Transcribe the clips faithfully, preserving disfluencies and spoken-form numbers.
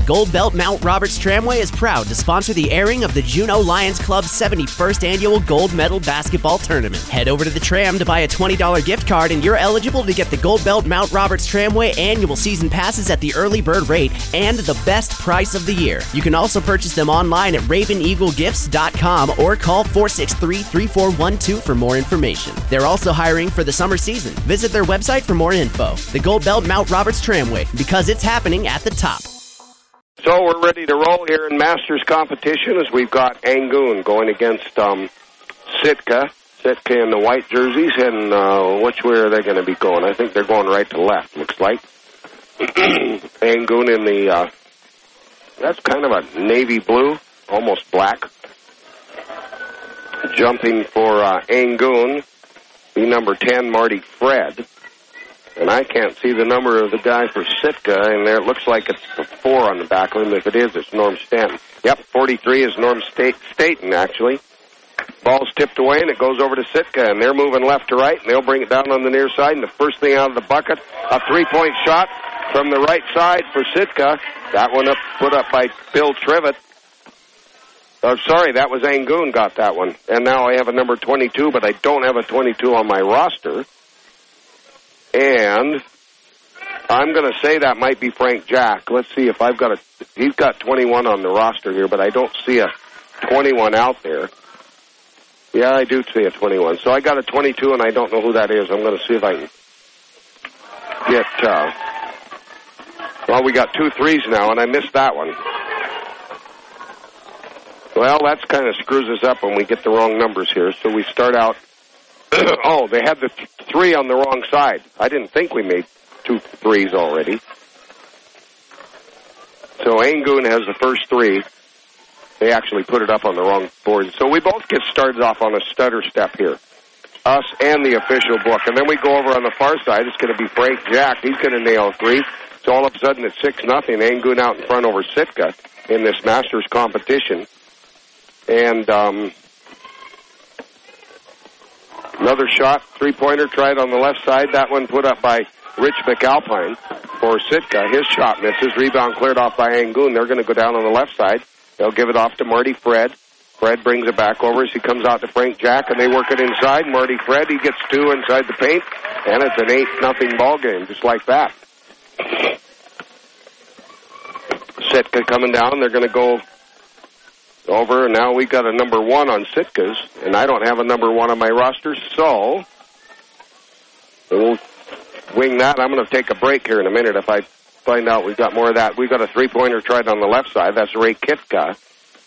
Gold Belt Mount Roberts Tramway is proud to sponsor the airing of the Juneau Lions Club's seventy-first Annual Gold Medal Basketball Tournament. Head over to the Tram to buy a twenty dollars gift card and you're eligible to get the Gold Belt Mount Roberts Tramway annual season passes at the early bird rate and the best price of the year. You can also purchase them online at raven eagle gifts dot com or call four six three, three four one two for more information. They're also hiring for the summer season. Visit their website for more info. The Gold Belt Mount Roberts Tramway, because it's happening at the top. So we're ready to roll here in Masters competition as we've got Angoon going against um, Sitka. Sitka in the white jerseys, and uh, which way are they going to be going? I think they're going right to left, looks like. Angoon in the, uh, that's kind of a navy blue, almost black. Jumping for uh, Angoon, the number ten, Marty Fred. And I can't see the number of the guy for Sitka, and there it looks like it's the four on the back of him. If it is, it's Norm Stanton. Yep, forty-three is Norm St- Staten, actually. Ball's tipped away, and it goes over to Sitka, and they're moving left to right, and they'll bring it down on the near side, and the first thing out of the bucket, a three-point shot from the right side for Sitka. That one up, put up by Bill Trivet. Oh, sorry, that was Angoon got that one. And now I have a number twenty-two, but I don't have a twenty-two on my roster. And I'm going to say that might be Frank Jack. Let's see if I've got a... He's got twenty-one on the roster here, but I don't see a twenty-one out there. Yeah, I do see a twenty-one. So I got a twenty-two, and I don't know who that is. I'm going to see if I can get... Uh, well, we got two threes now, and I missed that one. Well, that kind of screws us up when we get the wrong numbers here. So we start out... oh, they had the th- three on the wrong side. I didn't think we made two threes already. So Angoon has the first three. They actually put it up on the wrong board. So we both get started off on a stutter step here. Us and the official book. And then we go over on the far side. It's going to be Frank Jack. He's going to nail three. So all of a sudden it's six nothing. Angoon out in front over Sitka in this Masters competition. And... um Another shot, three-pointer, tried on the left side. That one put up by Rich McAlpine for Sitka. His shot misses. Rebound cleared off by Angoon. They're going to go down on the left side. They'll give it off to Marty Fred. Fred brings it back over as he comes out to Frank Jack, and they work it inside. Marty Fred, he gets two inside the paint, and it's an eight nothing ball game, just like that. Sitka coming down. They're going to go over, and now we got a number one on Sitka's, and I don't have a number one on my roster, so we'll wing that. I'm going to take a break here in a minute if I find out we've got more of that. We've got a three-pointer tried on the left side. That's Ray Kitka.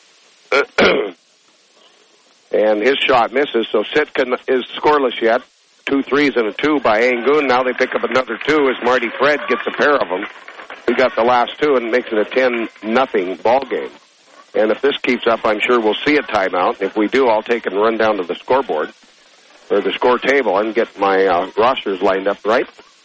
And his shot misses, so Sitka is scoreless yet. Two threes and a two by Angoon. Now they pick up another two as Marty Fred gets a pair of them. We got the last two, and it makes it a ten nothing ball game. And if this keeps up, I'm sure we'll see a timeout. If we do, I'll take and run down to the scoreboard, or the score table, and get my uh, rosters lined up right.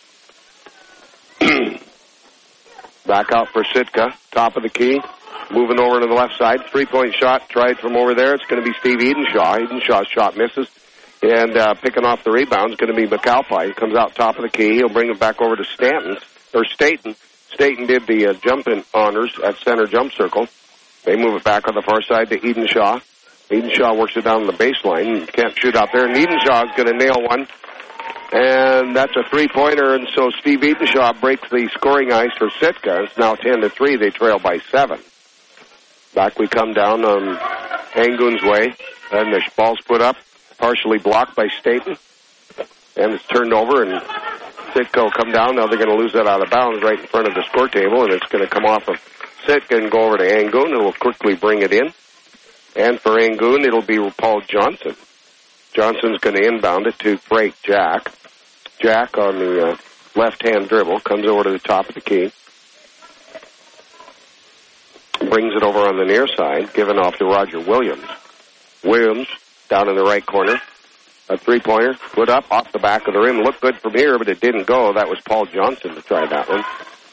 Back out for Sitka, top of the key. Moving over to the left side. Three-point shot tried from over there. It's going to be Steve Edenshaw. Edenshaw's shot misses. And uh, picking off the rebound is going to be McAlpine. He comes out top of the key. He'll bring it back over to Stanton, or Staten. Staten did the uh, jump-in honors at center jump circle. They move it back on the far side to Edenshaw. Edenshaw works it down the baseline. Can't shoot out there. And Edenshaw is going to nail one. And that's a three-pointer. And so Steve Edenshaw breaks the scoring ice for Sitka. It's now ten to three. They trail by seven. Back we come down on Angoon's way. And the ball's put up, partially blocked by Staten. And it's turned over, and Sitka will come down. Now they're going to lose that out of bounds right in front of the score table. And it's going to come off of Sitka and go over to Angoon, and will quickly bring it in. And for Angoon, it'll be Paul Johnson. Johnson's going to inbound it to Frank Jack. Jack on the uh, left-hand dribble comes over to the top of the key. Brings it over on the near side, given off to Roger Williams. Williams down in the right corner. A three-pointer put up off the back of the rim. Looked good from here, but it didn't go. That was Paul Johnson to try that one.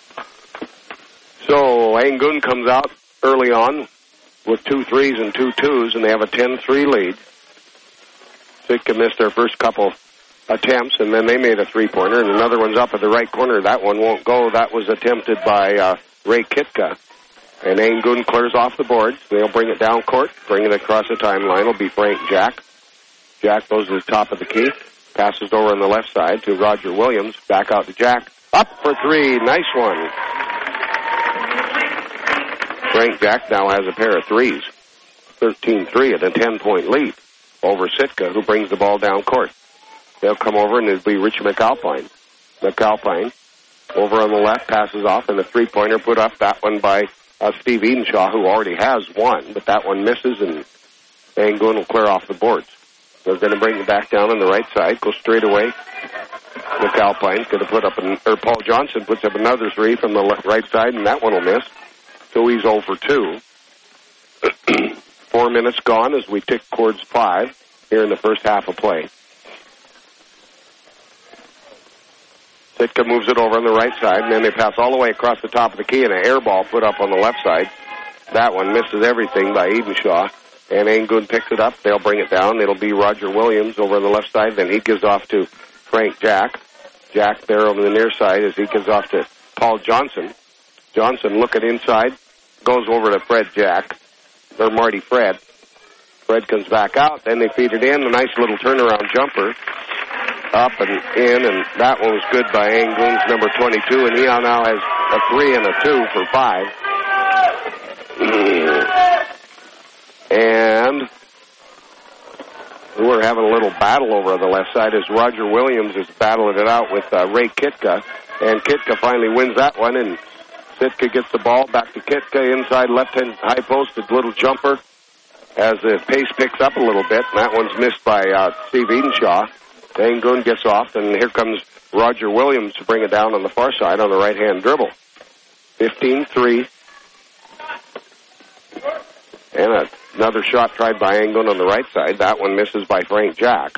So Angoon comes out early on with two threes and two twos, and they have a ten three lead. Sitka missed their first couple attempts, and then they made a three-pointer, and another one's up at the right corner. That one won't go. That was attempted by uh, Ray Kitka. And Angoon clears off the boards. They'll bring it down court, bring it across the timeline. It'll be Frank Jack. Jack goes to the top of the key, passes over on the left side to Roger Williams. Back out to Jack. Up for three. Nice one. Frank Jack now has a pair of threes. thirteen three at a ten-point lead over Sitka, who brings the ball down court. They'll come over, and it'll be Rich McAlpine. McAlpine over on the left, passes off, and a three-pointer put up. That one by uh, Steve Edenshaw, who already has one, but that one misses, and Angoon will clear off the boards. They're going to bring it back down on the right side, go straight away. McAlpine's going to put up, an, or Paul Johnson puts up another three from the left, right side, and that one will miss. So he's zero for two. Four minutes gone as we tick towards five here in the first half of play. Sitka moves it over on the right side, and then they pass all the way across the top of the key, and an air ball put up on the left side. That one misses everything by Edenshaw, and Angoon picks it up. They'll bring it down. It'll be Roger Williams over on the left side. Then he gives off to Frank Jack. Jack there over the near side as he gives off to Paul Johnson. Johnson looking inside, goes over to Fred Jack, or Marty Fred. Fred comes back out, then they feed it in. A nice little turnaround jumper. Up and in, and that one was good by Angoon's number twenty-two, and he now has a three and a two for five. And we're having a little battle over on the left side as Roger Williams is battling it out with uh, Ray Kitka, and Kitka finally wins that one, and Sitka gets the ball back to Kitka inside left-hand high post, a little jumper as the pace picks up a little bit, and that one's missed by uh, Steve Edenshaw. Angoon gets off, and here comes Roger Williams to bring it down on the far side on the right-hand dribble. fifteen three. And a, another shot tried by Angoon on the right side. That one misses by Frank Jack.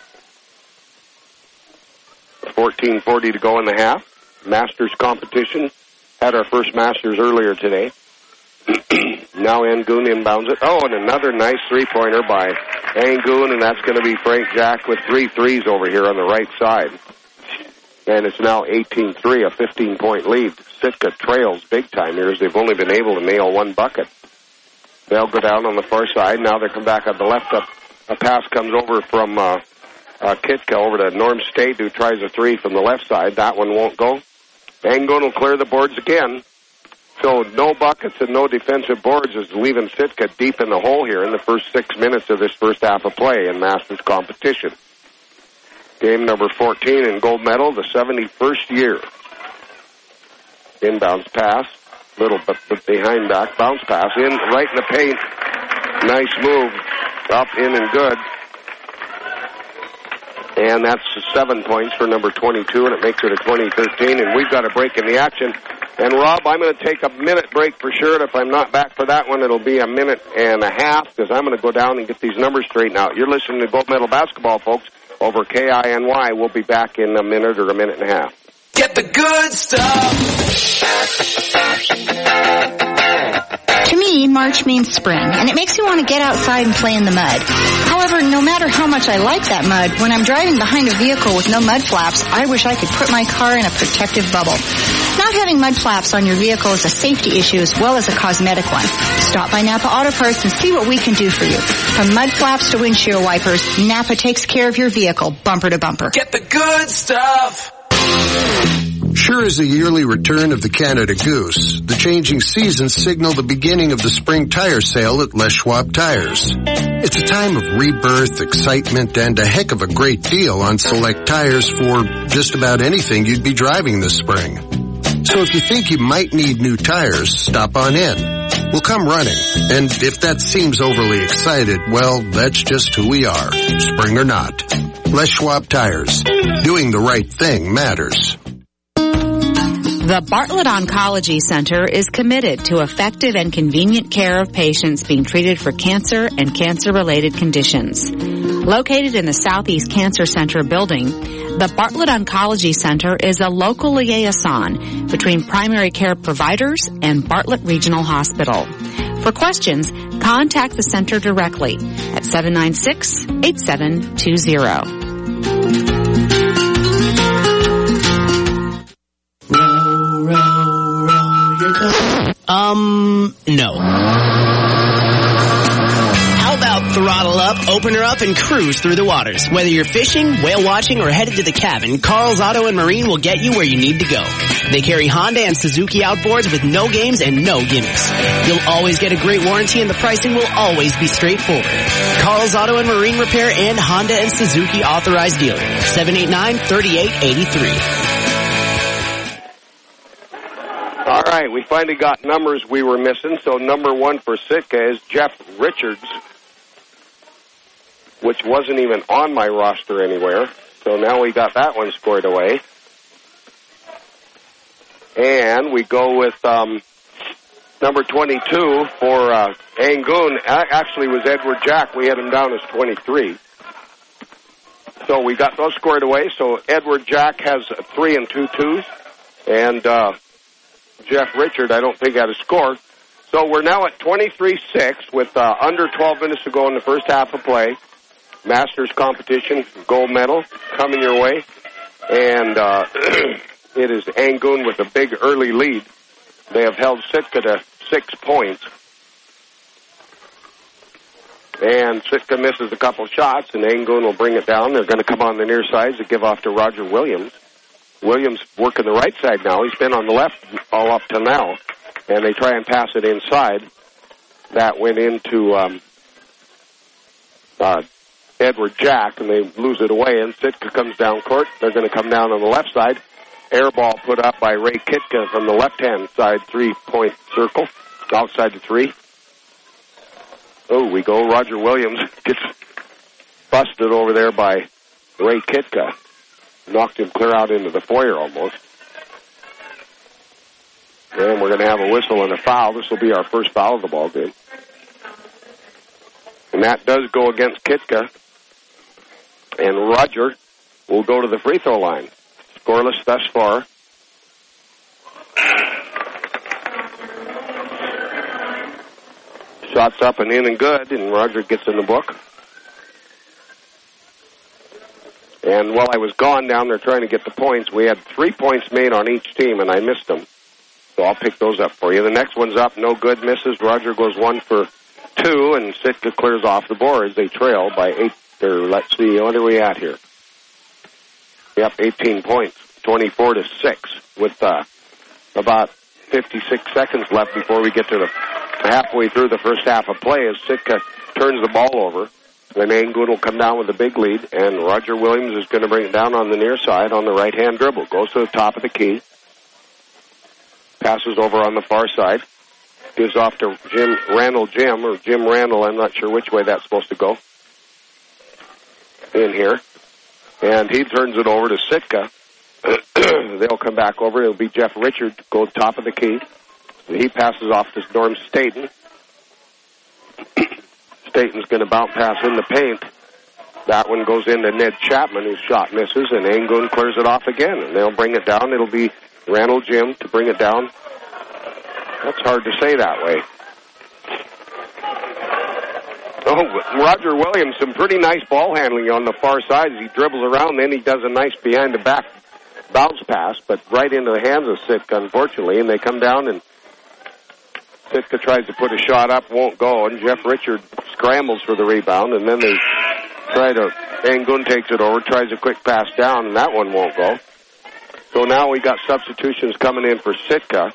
fourteen forty to go in the half. Masters competition. Had our first Masters earlier today. Now Angoon inbounds it. Oh, and another nice three-pointer by Angoon, and that's going to be Frank Jack with three threes over here on the right side. And it's now eighteen three, a fifteen-point lead. Sitka trails big time here as they've only been able to nail one bucket. They'll go down on the far side. Now they come back on the left. Up. A pass comes over from uh, uh, Kitka over to Norm State, who tries a three from the left side. That one won't go. Angoon will clear the boards again. So no buckets and no defensive boards is leaving Sitka deep in the hole here in the first six minutes of this first half of play in Masters competition. Game number fourteen in gold medal, the seventy-first year. Inbounds pass, little but behind back, bounce pass in, right in the paint. Nice move, up, in, and good. And that's seven points for number twenty-two, and it makes it a twenty thirteen, and we've got a break in the action. And, Rob, I'm going to take a minute break for sure, and if I'm not back for that one, it'll be a minute and a half, because I'm going to go down and get these numbers straightened out. You're listening to Gold Medal Basketball, folks, over K I N Y. We'll be back in a minute or a minute and a half. Get the good stuff! To me, March means spring, and it makes me want to get outside and play in the mud. However, no matter how much I like that mud, when I'm driving behind a vehicle with no mud flaps, I wish I could put my car in a protective bubble. Not having mud flaps on your vehicle is a safety issue as well as a cosmetic one. Stop by Napa Auto Parts and see what we can do for you. From mud flaps to windshield wipers, Napa takes care of your vehicle bumper to bumper. Get the good stuff! Sure is the yearly return of the Canada Goose. The changing seasons signal the beginning of the spring tire sale at Les Schwab Tires. It's a time of rebirth, excitement, and a heck of a great deal on select tires for just about anything you'd be driving this spring. So if you think you might need new tires, stop on in. We'll come running. And if that seems overly excited, well, that's just who we are, spring or not. Les Schwab Tires. Doing the right thing matters. The Bartlett Oncology Center is committed to effective and convenient care of patients being treated for cancer and cancer-related conditions. Located in the Southeast Cancer Center building, the Bartlett Oncology Center is a local liaison between primary care providers and Bartlett Regional Hospital. For questions, contact the center directly at seven nine six, eight seven two zero. Um, no. How about throttle up, open her up, and cruise through the waters? Whether you're fishing, whale watching, or headed to the cabin, Carl's Auto and Marine will get you where you need to go. They carry Honda and Suzuki outboards with no games and no gimmicks. You'll always get a great warranty, and the pricing will always be straightforward. Carl's Auto and Marine Repair and Honda and Suzuki authorized dealer. seven eight nine, three eight eight three. All right, we finally got numbers we were missing. So number one for Sitka is Jeff Richards, which wasn't even on my roster anywhere. So now we got that one scored away. And we go with um, number twenty-two for uh, Angoon. Actually, was Edward Jack. We had him down as twenty-three. So we got those scored away. So Edward Jack has three and two twos. And uh, Jeff Richard, I don't think, had a score. So we're now at twenty-three six with uh, under twelve minutes to go in the first half of play. Masters competition, gold medal coming your way. And uh, it is Angoon with a big early lead. They have held Sitka to six points. And Sitka misses a couple shots, and Angoon will bring it down. They're going to come on the near side to give off to Roger Williams. Williams working the right side now. He's been on the left all up to now. And they try and pass it inside. That went into um, uh, Edward Jack, and they lose it away. And Sitka comes down court. They're going to come down on the left side. Air ball put up by Ray Kitka from the left-hand side three-point circle. Outside the three. Oh, we go. Roger Williams gets busted over there by Ray Kitka. Knocked him clear out into the foyer almost. And we're going to have a whistle and a foul. This will be our first foul of the ball game. And that does go against Kitka. And Roger will go to the free throw line. Scoreless thus far. Shots up and in and good, and Roger gets in the book. And while I was gone down there trying to get the points, we had three points made on each team, and I missed them. So I'll pick those up for you. The next one's up, no good, misses. Roger goes one for two, and Sitka clears off the boards. They trail by eight, or let's see, what are we at here? Yep, eighteen points, twenty-four to six, with uh, about fifty-six seconds left before we get to the halfway through the first half of play as Sitka turns the ball over. Then Angoon will come down with a big lead, and Roger Williams is going to bring it down on the near side on the right-hand dribble. Goes to the top of the key. Passes over on the far side. Gives off to Jim Randall Jim, or Jim Randall. I'm not sure which way that's supposed to go. In here. And he turns it over to Sitka. They'll come back over. It'll be Jeff Richard, go top of the key. He passes off to Norm Staten. Staten's going to bounce pass in the paint. That one goes into Ned Chapman, whose shot misses, and Angoon clears it off again. And they'll bring it down. It'll be Randall Jim to bring it down. That's hard to say that way. Oh, Roger Williams, some pretty nice ball handling on the far side as he dribbles around. Then he does a nice behind-the-back bounce pass, but right into the hands of Sitka, unfortunately. And they come down, and Sitka tries to put a shot up, won't go. And Jeff Richard scrambles for the rebound, and then they try to, Angoon takes it over, tries a quick pass down, and that one won't go. So now we got substitutions coming in for Sitka.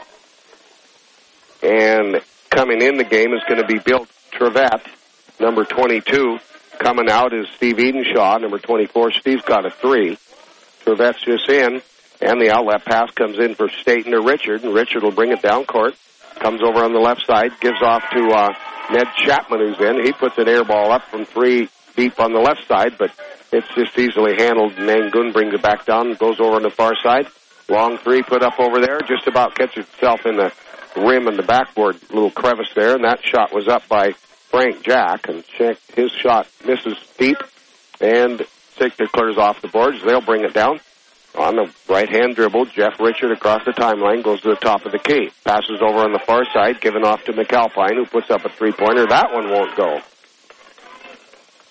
And coming in the game is going to be Bill Trevette, number twenty-two. Coming out is Steve Edenshaw, number twenty-four. Steve's got a three. Trevette's just in, and the outlet pass comes in for Staten to Richard, and Richard will bring it down court. Comes over on the left side, gives off to uh, Ned Chapman, who's in. He puts an air ball up from three deep on the left side, but it's just easily handled. Angoon brings it back down and goes over on the far side. Long three put up over there, just about catches itself in the rim and the backboard, little crevice there, and that shot was up by Frank Jack, and his shot misses deep, and Sitka clears off the boards. They'll bring it down. On the right-hand dribble, Jeff Richard across the timeline goes to the top of the key. Passes over on the far side, given off to McAlpine, who puts up a three-pointer. That one won't go.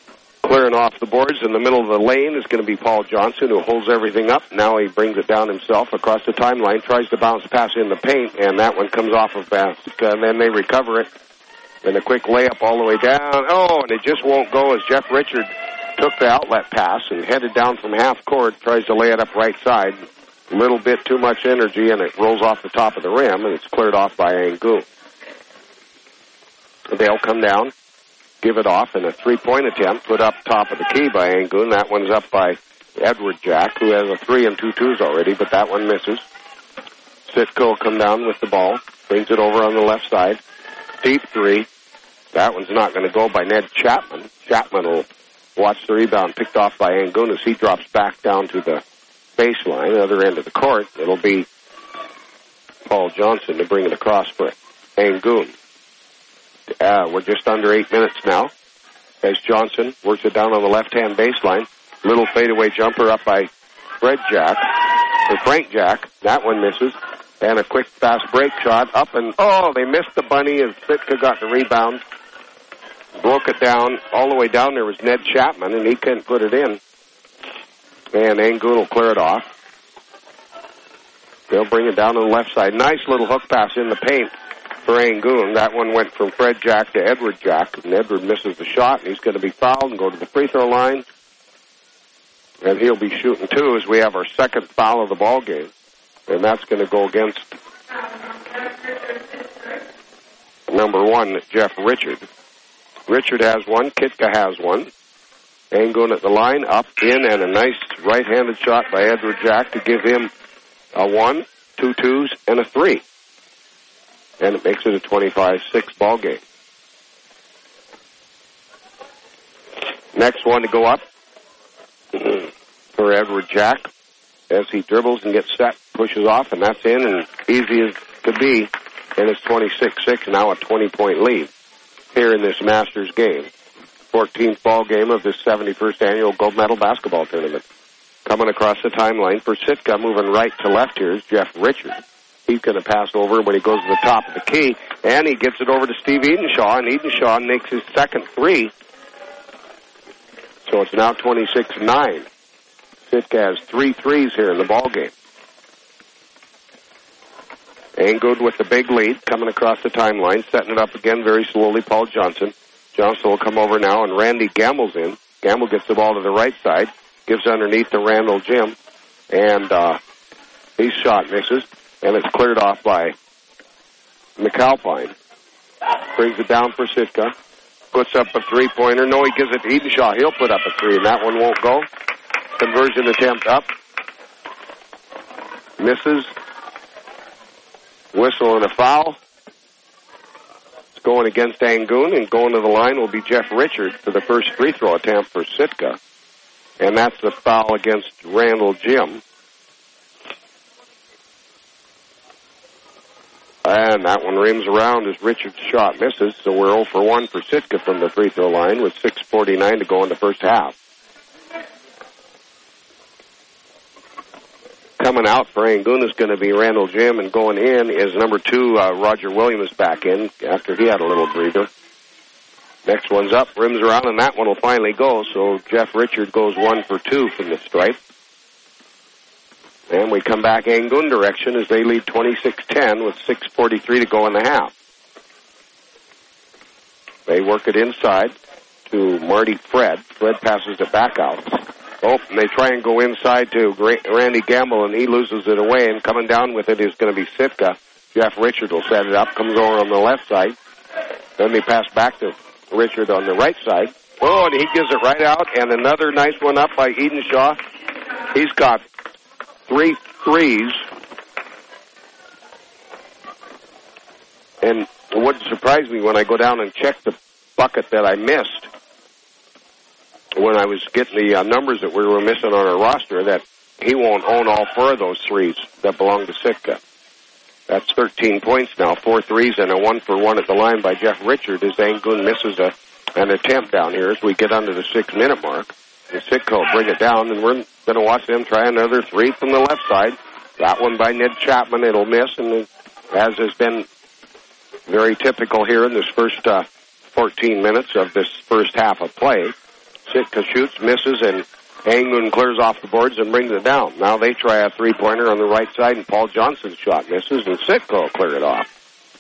Clearing off the boards in the middle of the lane is going to be Paul Johnson, who holds everything up. Now he brings it down himself across the timeline, tries to bounce pass in the paint, and that one comes off of basket, and then they recover it. And a quick layup all the way down. Oh, and it just won't go as Jeff Richard took the outlet pass and headed down from half court, tries to lay it up right side. A little bit too much energy, and it rolls off the top of the rim, and it's cleared off by Angoon. They'll come down, give it off in a three-point attempt, put up top of the key by Angoon. That one's up by Edward Jack, who has a three and two twos already, but that one misses. Sitka will come down with the ball, brings it over on the left side. Deep three. That one's not going to go by Ned Chapman. Chapman will watch the rebound picked off by Angoon as he drops back down to the baseline, the other end of the court. It'll be Paul Johnson to bring it across for Angoon. Uh, we're just under eight minutes now as Johnson works it down on the left-hand baseline. Little fadeaway jumper up by Fred Jack, or Frank Jack. That one misses. And a quick fast break shot up and, oh, they missed the bunny as Sitka got the rebound. Broke it down. All the way down there was Ned Chapman, and he couldn't put it in. And Angoon will clear it off. They'll bring it down on the left side. Nice little hook pass in the paint for Angoon. That one went from Fred Jack to Edward Jack, and Edward misses the shot, and he's going to be fouled and go to the free throw line. And he'll be shooting two as we have our second foul of the ball game. And that's going to go against number one, Jeff Richard. Richard has one. Kitka has one. Angoon at the line, up, in, and a nice right-handed shot by Edward Jack to give him a one, two twos, and a three. And it makes it a twenty-five six ball game. Next one to go up for Edward Jack. As he dribbles and gets set, pushes off, and that's in, and easy as could be. And it's twenty-six six, now a twenty-point lead here in this Masters game. fourteenth ball game of this seventy-first annual gold medal basketball tournament. Coming across the timeline for Sitka, moving right to left here is Jeff Richard. He's going to pass over when he goes to the top of the key, and he gets it over to Steve Edenshaw, and Edenshaw makes his second three. So it's now twenty-six nine. Sitka has three threes here in the ball game. Angoon with the big lead, coming across the timeline, setting it up again very slowly, Paul Johnson. Johnson will come over now, and Randy Gamble's in. Gamble gets the ball to the right side, gives underneath to Randall Jim, and uh, his shot misses, and it's cleared off by McAlpine. Brings it down for Sitka. Puts up a three-pointer. No, he gives it to Edenshaw. He'll put up a three, and that one won't go. Conversion attempt up. Misses. Whistle and a foul. It's going against Angoon, and going to the line will be Jeff Richard for the first free throw attempt for Sitka. And that's the foul against Randall Jim. And that one rims around as Richard's shot misses, so we're zero for one for Sitka from the free throw line with six forty-nine to go in the first half. Coming out for Angoon is going to be Randall Jim, and going in is number two, uh, Roger Williams back in after he had a little breather. Next one's up, rims around, and that one will finally go, so Jeff Richard goes one for two from the stripe. And we come back Angoon direction as they lead twenty-six ten with six forty-three to go in the half. They work it inside to Marty Fred. Fred passes it back out. Oh, and they try and go inside to Randy Gamble, and he loses it away, and coming down with it is going to be Sitka. Jeff Richard will set it up, comes over on the left side. Then they pass back to Richard on the right side. Oh, and he gives it right out, and another nice one up by Edenshaw. He's got three threes. And it wouldn't surprise me when I go down and check the bucket that I missed when I was getting the uh, numbers that we were missing on our roster, that he won't own all four of those threes that belong to Sitka. That's thirteen points now, four threes and a one for one at the line by Jeff Richard as Angoon misses a, an attempt down here as we get under the six-minute mark. And Sitka will bring it down, and we're going to watch them try another three from the left side. That one by Ned Chapman, it'll miss, and as has been very typical here in this first uh, fourteen minutes of this first half of play, Sitka shoots, misses, and Angoon clears off the boards and brings it down. Now they try a three-pointer on the right side, and Paul Johnson's shot misses, and Sitka will clear it off.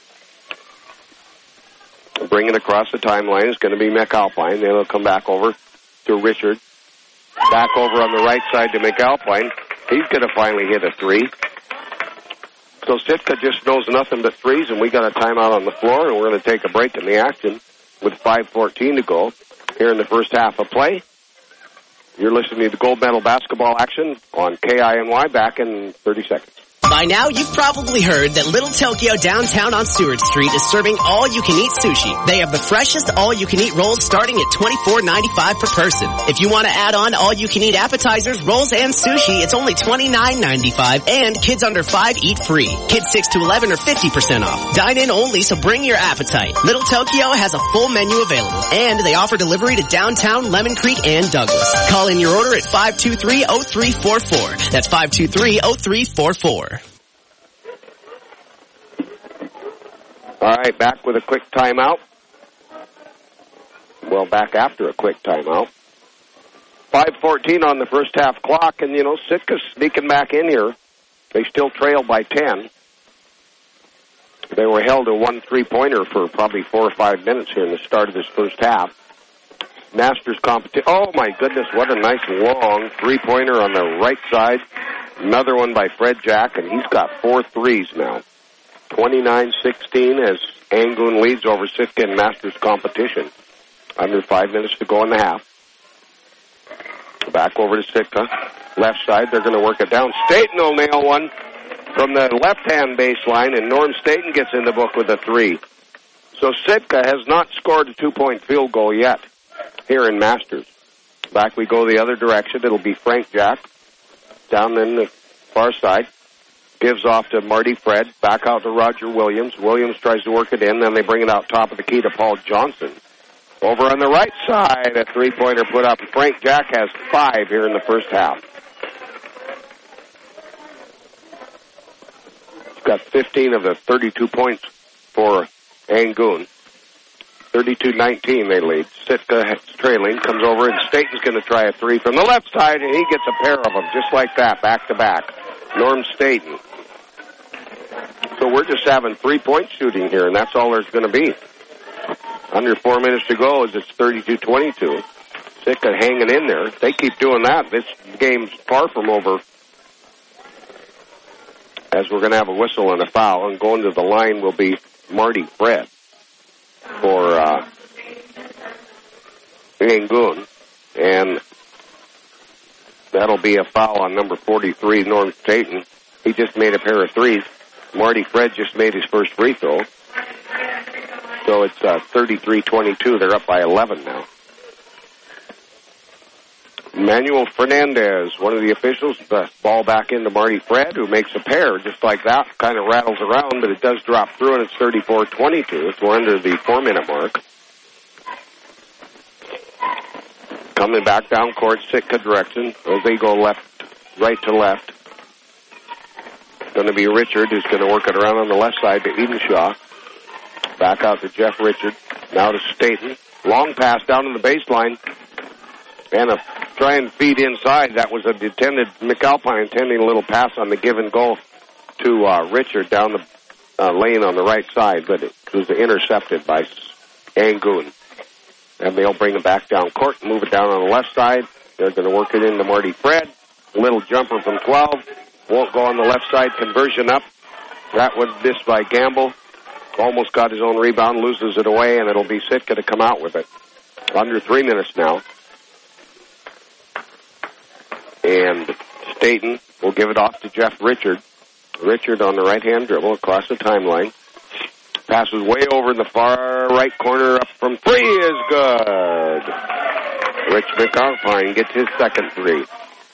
Bring it across the timeline is going to be McAlpine. Then it'll come back over to Richard. Back over on the right side to McAlpine. He's going to finally hit a three. So Sitka just knows nothing but threes, and we got a timeout on the floor, and we're going to take a break in the action with five fourteen to go here in the first half of play. You're listening to gold medal basketball action on K I N Y. Back in thirty seconds. By now, you've probably heard that Little Tokyo downtown on Stewart Street is serving all-you-can-eat sushi. They have the freshest all-you-can-eat rolls starting at twenty-four ninety-five per person. If you want to add on all-you-can-eat appetizers, rolls, and sushi, it's only twenty-nine ninety-five, and kids under five eat free. Kids six to eleven are fifty percent off. Dine in only, so bring your appetite. Little Tokyo has a full menu available, and they offer delivery to downtown, Lemon Creek, and Douglas. Call in your order at five two three, oh three four four. That's five two three, oh three four four. All right, back with a quick timeout. Well, back after a quick timeout. five fourteen on the first half clock, and, you know, Sitka's sneaking back in here. They still trail by ten. They were held to one three-pointer for probably four or five minutes here in the start of this first half. Masters competition. Oh, my goodness, what a nice long three-pointer on the right side. Another one by Fred Jack, and he's got four threes now. twenty-nine sixteen as Angoon leads over Sitka in Masters competition. Under five minutes to go in the half. Back over to Sitka. Left side, they're going to work it down. Staten will nail one from the left-hand baseline, and Norm Staten gets in the book with a three. So Sitka has not scored a two-point field goal yet here in Masters. Back we go the other direction. It'll be Frank Jack down in the far side. Gives off to Marty Fred. Back out to Roger Williams. Williams tries to work it in. Then they bring it out top of the key to Paul Johnson. Over on the right side, a three-pointer put up. Frank Jack has five here in the first half. He's got fifteen of the thirty-two points for Angoon. thirty-two nineteen they lead. Sitka trailing, comes over, and Staten's going to try a three from the left side, and he gets a pair of them just like that, back to back. Norm Staten. So we're just having three-point shooting here, and that's all there's going to be. Under four minutes to go as it's thirty-two twenty-two. Sitka hanging in there. If they keep doing that, this game's far from over. As we're going to have a whistle and a foul, and going to the line will be Marty Fred for uh, Angoon. And that'll be a foul on number forty-three, Norm Staten. He just made a pair of threes. Marty Fred just made his first free throw. So it's uh, thirty-three twenty-two. They're up by eleven now. Manuel Fernandez, one of the officials, the ball back into Marty Fred, who makes a pair just like that. Kind of rattles around, but it does drop through, and it's thirty-four twenty-two. It's we're under the four-minute mark. Coming back down court, Sitka direction as they go left, right to left. Going to be Richard, who's going to work it around on the left side to Edenshaw. Back out to Jeff Richard. Now to Staten. Long pass down to the baseline. And a try and feed inside. That was a intended, McAlpine intending a little pass on the give and go to uh, Richard down the uh, lane on the right side, but it was intercepted by Angoon. And they'll bring it back down court and move it down on the left side. They're going to work it into Marty Fred. A little jumper from twelve. Won't go on the left side. Conversion up. That was missed by Gamble. Almost got his own rebound, loses it away, and it'll be Sitka to come out with it. Under three minutes now. And Staten will give it off to Jeff Richard. Richard on the right-hand dribble across the timeline. Passes way over in the far right corner up from three is good. Rich McAlpine gets his second three.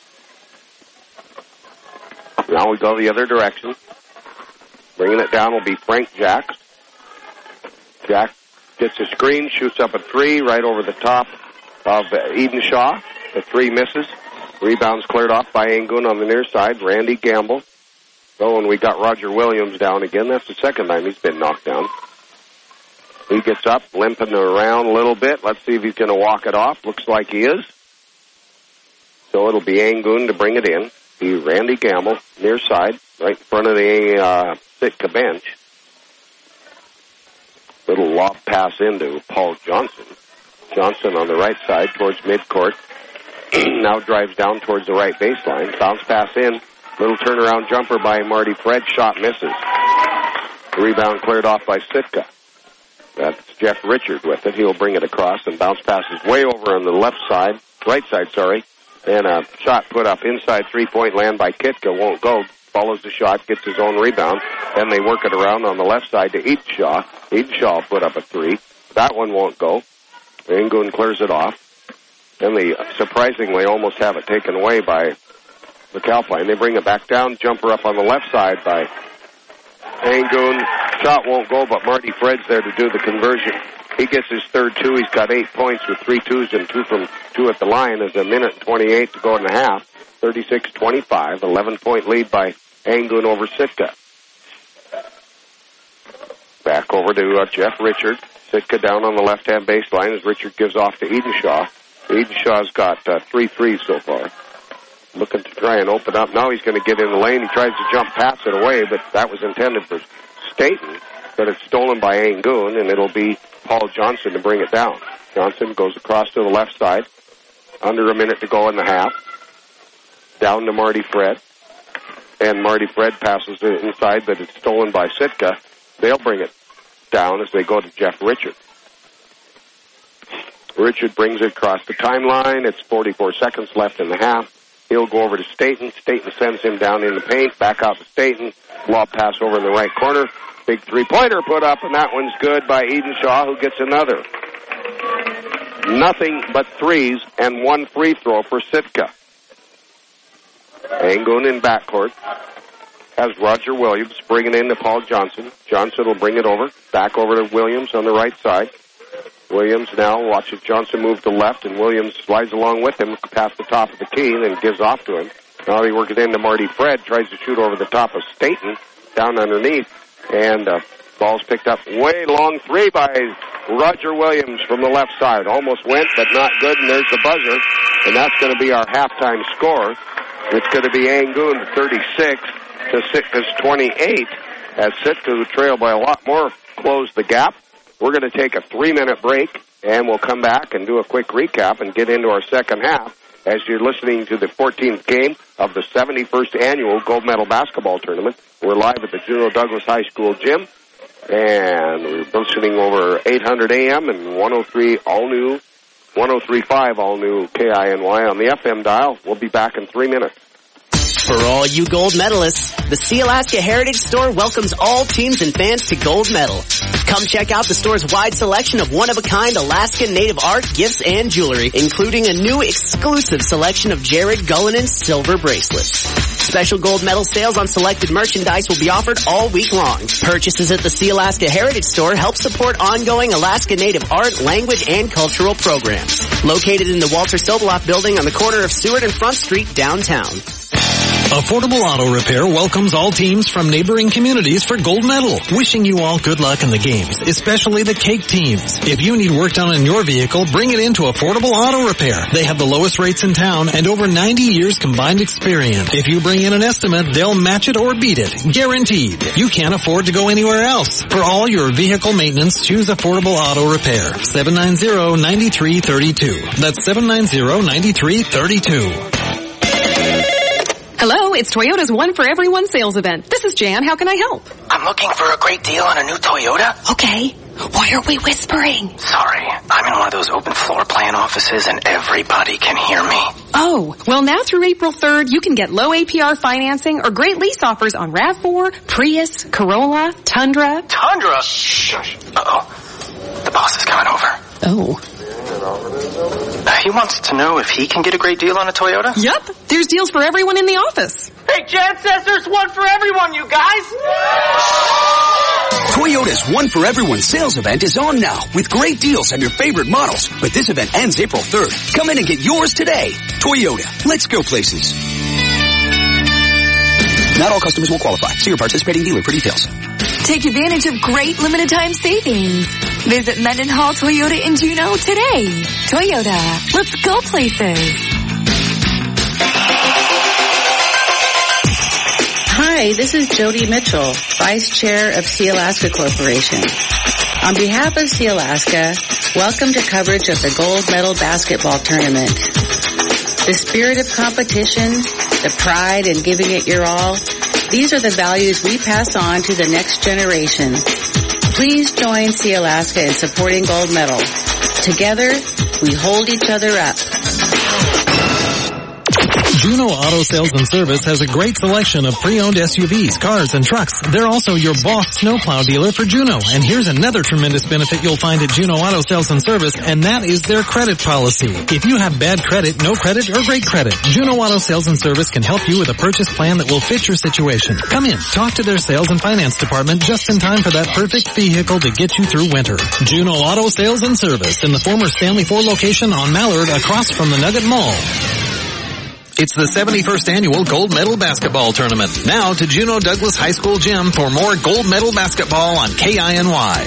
Now we go the other direction. Bringing it down will be Frank Jack. Jack gets a screen, shoots up a three right over the top of Edenshaw. The three misses. Rebounds cleared off by Angoon on the near side. Randy Gamble. Oh, and we got Roger Williams down again. That's the second time he's been knocked down. He gets up, limping around a little bit. Let's see if he's going to walk it off. Looks like he is. So it'll be Angoon to bring it in. Be Randy Gamble, near side, right in front of the uh, Sitka bench. Little lob pass into Paul Johnson. Johnson on the right side towards midcourt. Now drives down towards the right baseline. Bounce pass in. Little turnaround jumper by Marty Fred. Shot misses. Rebound cleared off by Sitka. That's Jeff Richard with it. He'll bring it across and bounce passes way over on the left side, right side, sorry. And a shot put up inside three-point land by Kitka. Won't go. Follows the shot, gets his own rebound. Then they work it around on the left side to Edenshaw. Edenshaw put up a three. That one won't go. Angoon clears it off. Then they surprisingly almost have it taken away by McAlpine. They bring it back down. Jumper up on the left side by Angoon. Shot won't go, but Marty Fred's there to do the conversion. He gets his third two. He's got eight points with three twos and two from two at the line. There's a minute and twenty-eight to go in the half. thirty-six twenty-five. eleven-point lead by Angoon over Sitka. Back over to uh, Jeff Richard. Sitka down on the left-hand baseline as Richard gives off to Edenshaw. Edenshaw's got uh, three threes so far. Looking to try and open up. Now he's going to get in the lane. He tries to jump pass it away, but that was intended for Staten. But it's stolen by Angoon, and it'll be Paul Johnson to bring it down. Johnson goes across to the left side. Under a minute to go in the half. Down to Marty Fred. And Marty Fred passes it inside, but it's stolen by Sitka. They'll bring it down as they go to Jeff Richard. Richard brings it across the timeline. It's forty-four seconds left in the half. He'll go over to Staten. Staten sends him down in the paint. Back out to Staten. Lob pass over in the right corner. Big three-pointer put up, and that one's good by Edenshaw, who gets another. Nothing but threes and one free throw for Sitka. Angoon in backcourt. Has Roger Williams bringing in to Paul Johnson. Johnson will bring it over. Back over to Williams on the right side. Williams now watches Johnson move to left, and Williams slides along with him past the top of the key and then gives off to him. Now he works it into Marty Fred, tries to shoot over the top of Staten, down underneath, and uh, ball's picked up way long three by Roger Williams from the left side. Almost went, but not good, and there's the buzzer, and that's going to be our halftime score. It's going to be Angoon thirty-six to Sitka's twenty-eight, as Sitka, who trail by a lot more, close the gap. We're going to take a three-minute break, and we'll come back and do a quick recap and get into our second half as you're listening to the fourteenth game of the seventy-first Annual Gold Medal Basketball Tournament. We're live at the Juneau Douglas High School gym, and we're listening over eight hundred A M and one oh three all-new, one oh three point five all-new K I N Y on the F M dial. We'll be back in three minutes. For all you gold medalists, the Sealaska Heritage Store welcomes all teams and fans to Gold Medal. Come check out the store's wide selection of one-of-a-kind Alaskan native art, gifts, and jewelry, including a new exclusive selection of Jared Gullinen's silver bracelets. Special Gold Medal sales on selected merchandise will be offered all week long. Purchases at the Sealaska Heritage Store help support ongoing Alaska native art, language, and cultural programs. Located in the Walter Soboloff building on the corner of Seward and Front Street, downtown. Affordable Auto Repair welcomes all teams from neighboring communities for Gold Medal. Wishing you all good luck in the games, especially the cake teams. If you need work done on your vehicle, bring it into Affordable Auto Repair. They have the lowest rates in town and over ninety years combined experience. If you bring in an estimate, they'll match it or beat it. Guaranteed. You can't afford to go anywhere else. For all your vehicle maintenance, choose Affordable Auto Repair. seven nine zero, nine three three two. That's seven nine zero, nine three three two. Hello, it's Toyota's One for Everyone sales event. This is Jan. How can I help? I'm looking for a great deal on a new Toyota. Okay. Why are we whispering? Sorry, I'm in one of those open floor plan offices and everybody can hear me. Oh, well now through April third, you can get low A P R financing or great lease offers on RAV four, Prius, Corolla, Tundra. Tundra? Shh. Uh-oh. The boss is coming over. Oh. Uh, he wants to know if he can get a great deal on a Toyota? Yup. There's deals for everyone in the office. Hey, Jan says there's one for everyone, you guys! Toyota's One for Everyone sales event is on now with great deals on your favorite models. But this event ends April third. Come in and get yours today. Toyota. Let's go places. Not all customers will qualify. See your participating dealer for details. Take advantage of great limited time savings. Visit Mendenhall Toyota in Juneau today. Toyota, let's go places. Hi, this is Jody Mitchell, Vice Chair of Sealaska Corporation. On behalf of Sealaska, welcome to coverage of the Gold Medal Basketball Tournament. The spirit of competition, the pride in giving it your all, these are the values we pass on to the next generation. Please join Sealaska in supporting Gold Medal. Together, we hold each other up. Juneau Auto Sales and Service has a great selection of pre-owned S U Vs, cars, and trucks. They're also your Boss snowplow dealer for Juneau. And here's another tremendous benefit you'll find at Juneau Auto Sales and Service, and that is their credit policy. If you have bad credit, no credit, or great credit, Juneau Auto Sales and Service can help you with a purchase plan that will fit your situation. Come in, talk to their sales and finance department just in time for that perfect vehicle to get you through winter. Juneau Auto Sales and Service in the former Stanley Ford location on Mallard across from the Nugget Mall. It's the seventy-first Annual Gold Medal Basketball Tournament. Now to Juneau Douglas High School Gym for more Gold Medal Basketball on K I N Y.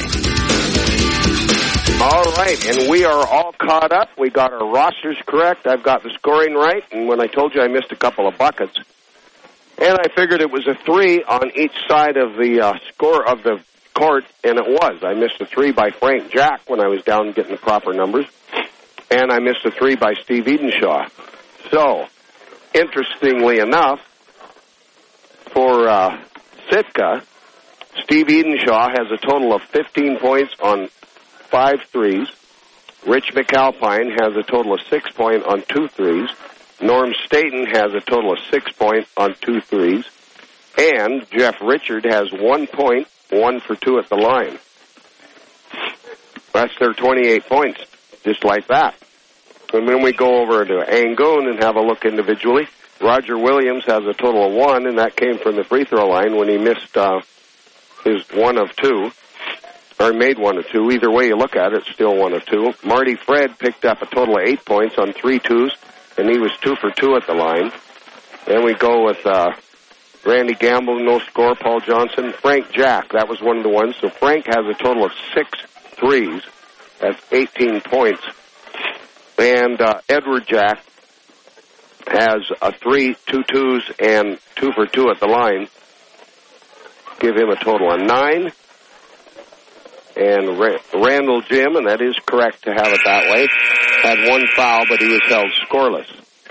All right, and we are all caught up. We got our rosters correct. I've got the scoring right, and when I told you I missed a couple of buckets, and I figured it was a three on each side of the uh, score of the court, and it was. I missed a three by Frank Jack when I was down getting the proper numbers, and I missed a three by Steve Edenshaw. So, interestingly enough, for uh, Sitka, Steve Edenshaw has a total of fifteen points on five threes. Rich McAlpine has a total of six points on two threes. Norm Staten has a total of six points on two threes. And Jeff Richard has one point, one for two at the line. That's their twenty-eight points, just like that. And then we go over to Angoon and have a look individually. Roger Williams has a total of one, and that came from the free throw line when he missed uh, his one of two, or made one of two. Either way you look at it, it's still one of two. Marty Fred picked up a total of eight points on three twos, and he was two for two at the line. Then we go with uh, Randy Gamble, no score. Paul Johnson. Frank Jack, that was one of the ones. So Frank has a total of six threes. That's eighteen points. And uh, Edward Jack has a three, two twos, and two for two at the line. Give him a total of nine. And Ra- Randall Jim, and that is correct to have it that way, had one foul, but he was held scoreless.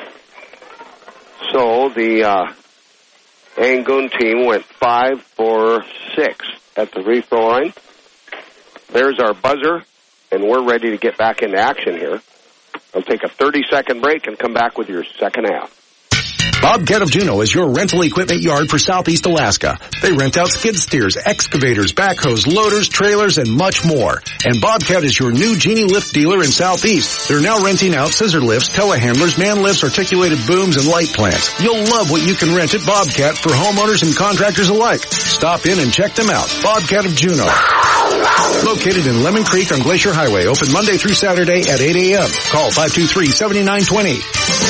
So the uh, Angoon team went five for six at the free throw line. There's our buzzer, and we're ready to get back into action here. I'll take a thirty-second break and come back with your second half. Bobcat of Juneau is your rental equipment yard for Southeast Alaska. They rent out skid steers, excavators, backhoes, loaders, trailers, and much more. And Bobcat is your new Genie lift dealer in Southeast. They're now renting out scissor lifts, telehandlers, man lifts, articulated booms, and light plants. You'll love what you can rent at Bobcat for homeowners and contractors alike. Stop in and check them out. Bobcat of Juneau. Located in Lemon Creek on Glacier Highway. Open Monday through Saturday at eight a.m. Call five two three, seven nine two zero.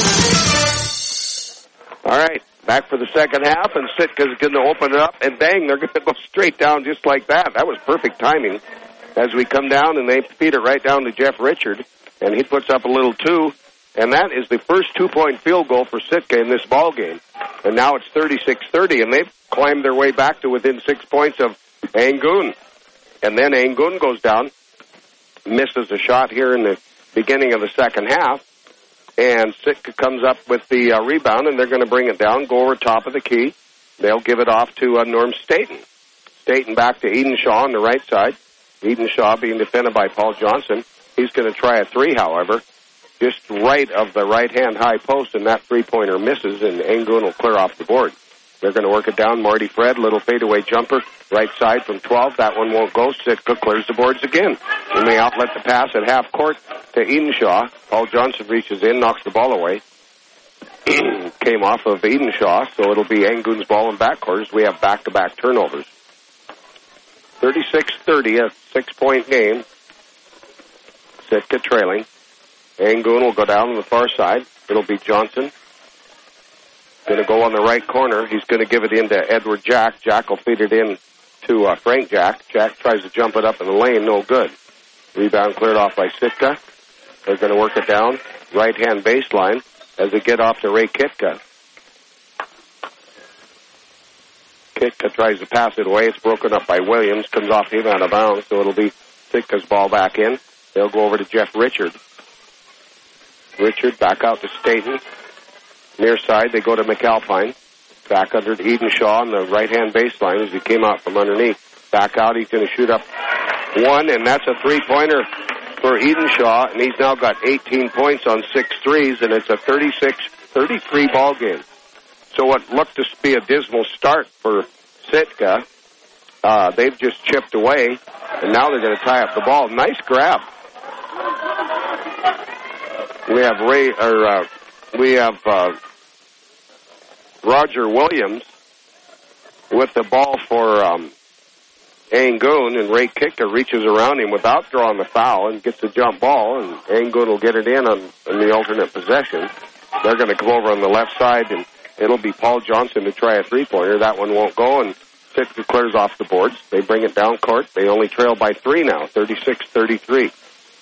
All right, back for the second half, and Sitka's going to open it up, and bang, they're going to go straight down just like that. That was perfect timing as we come down, and they feed it right down to Jeff Richard, and he puts up a little two, and that is the first two-point field goal for Sitka in this ball game. And now it's thirty-six thirty, and they've climbed their way back to within six points of Angoon. And then Angoon goes down, misses a shot here in the beginning of the second half, and Sitka comes up with the uh, rebound, and they're going to bring it down, go over top of the key. They'll give it off to uh, Norm Staten. Staten back to Edenshaw on the right side. Edenshaw being defended by Paul Johnson. He's going to try a three, however, just right of the right-hand high post, and that three-pointer misses, and Angoon will clear off the board. They're going to work it down. Marty Fred, little fadeaway jumper, right side from twelve. That one won't go. Sitka clears the boards again. And they outlet the pass at half court to Edenshaw. Paul Johnson reaches in, knocks the ball away. Came off of Edenshaw, so it'll be Angoon's ball in backcourt. We have back-to-back turnovers. thirty-six thirty, a six-point game. Sitka trailing. Angoon will go down on the far side. It'll be Johnson. Going to go on the right corner. He's going to give it in to Edward Jack. Jack will feed it in to uh, Frank Jack. Jack tries to jump it up in the lane. No good. Rebound cleared off by Sitka. They're going to work it down. Right-hand baseline as they get off to Ray Kitka. Kitka tries to pass it away. It's broken up by Williams. Comes off him out of bounds, so it'll be Sitka's ball back in. They'll go over to Jeff Richard. Richard back out to Staten. Near side, they go to McAlpine. Back under to Eden Shaw on the right-hand baseline as he came out from underneath. Back out, he's going to shoot up one, and that's a three-pointer for Eden Shaw, and he's now got eighteen points on six threes, and it's a thirty-six thirty-three ball game. So what looked to be a dismal start for Sitka, uh, they've just chipped away, and now they're going to tie up the ball. Nice grab. We have Ray, or uh, we have uh, Roger Williams with the ball for um, Angoon, and Ray Kitka reaches around him without drawing the foul and gets a jump ball, and Angoon will get it in on, on the alternate possession. They're going to come over on the left side, and it'll be Paul Johnson to try a three-pointer. That one won't go, and Sitka clears off the boards. They bring it down court. They only trail by three now, thirty-six thirty-three.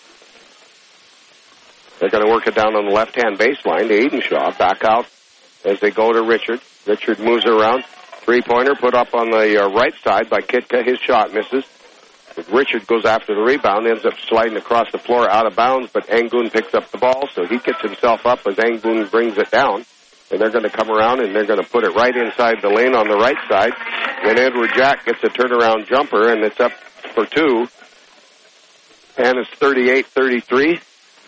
They're going to work it down on the left-hand baseline to Edenshaw. Back out as they go to Richard. Richard moves around. Three-pointer put up on the uh, right side by Kitka. His shot misses. Richard goes after the rebound, ends up sliding across the floor out of bounds, but Angoon picks up the ball, so he gets himself up as Angoon brings it down. And they're going to come around, and they're going to put it right inside the lane on the right side. Then Edward Jack gets a turnaround jumper, and it's up for two. And it's thirty-eight thirty-three.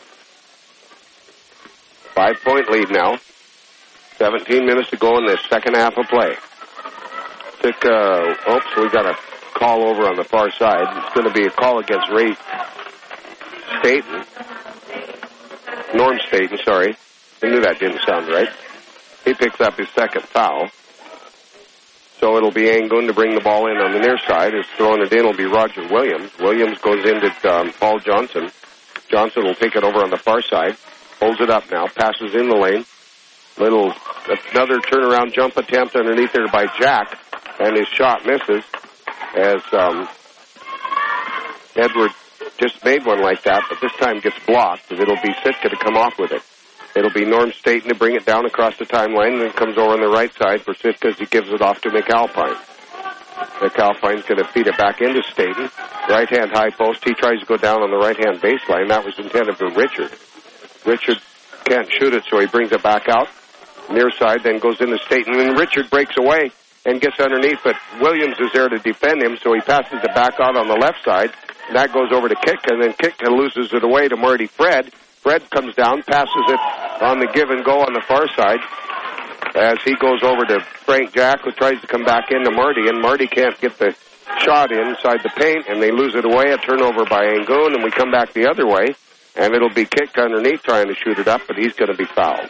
Five-point lead now. seventeen minutes to go in the second half of play. Took, uh, oops, we got a call over on the far side. It's going to be a call against Ray Staten. Norm Staten, sorry. I knew that didn't sound right. He picks up his second foul. So it'll be Angoon to bring the ball in on the near side. As throwing it in will be Roger Williams. Williams goes into um, Paul Johnson. Johnson will take it over on the far side. Holds it up now. Passes in the lane. Little, another turnaround jump attempt underneath there by Jack. And his shot misses as um, Edward just made one like that, but this time gets blocked. It'll be Sitka to come off with it. It'll be Norm Staten to bring it down across the timeline, and then comes over on the right side for Sitka as he gives it off to McAlpine. McAlpine's going to feed it back into Staten. Right-hand high post. He tries to go down on the right-hand baseline. That was intended for Richard. Richard can't shoot it, so he brings it back out. Near side, then goes into Staten, and Richard breaks away and gets underneath, but Williams is there to defend him, so he passes it back out on the left side. And that goes over to Kitka, and then Kitka loses it away to Marty Fred. Fred comes down, passes it on the give and go on the far side as he goes over to Frank Jack, who tries to come back into Marty, and Marty can't get the shot inside the paint, and they lose it away. A turnover by Angoon, and we come back the other way, and it'll be Kitka underneath trying to shoot it up, but he's going to be fouled.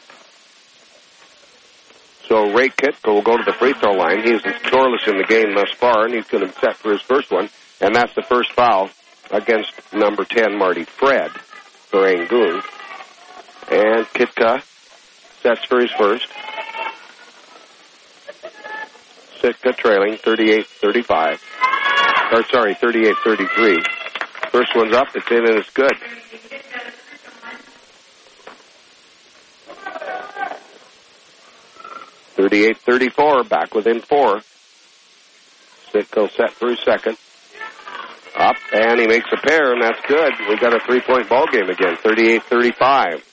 So Ray Kitka will go to the free throw line. He is scoreless in the game thus far, and he's going to set for his first one, and that's the first foul against number ten, Marty Fred, for Angoon. And Kitka sets for his first. Sitka trailing thirty-eight thirty-five. Or, sorry, thirty-eight thirty-three. First one's up, it's in, and it's good. thirty-eight thirty-four, back within four. Sitka set for his second. Up, and he makes a pair, and that's good. We got a three-point ball game again, thirty-eight thirty-five.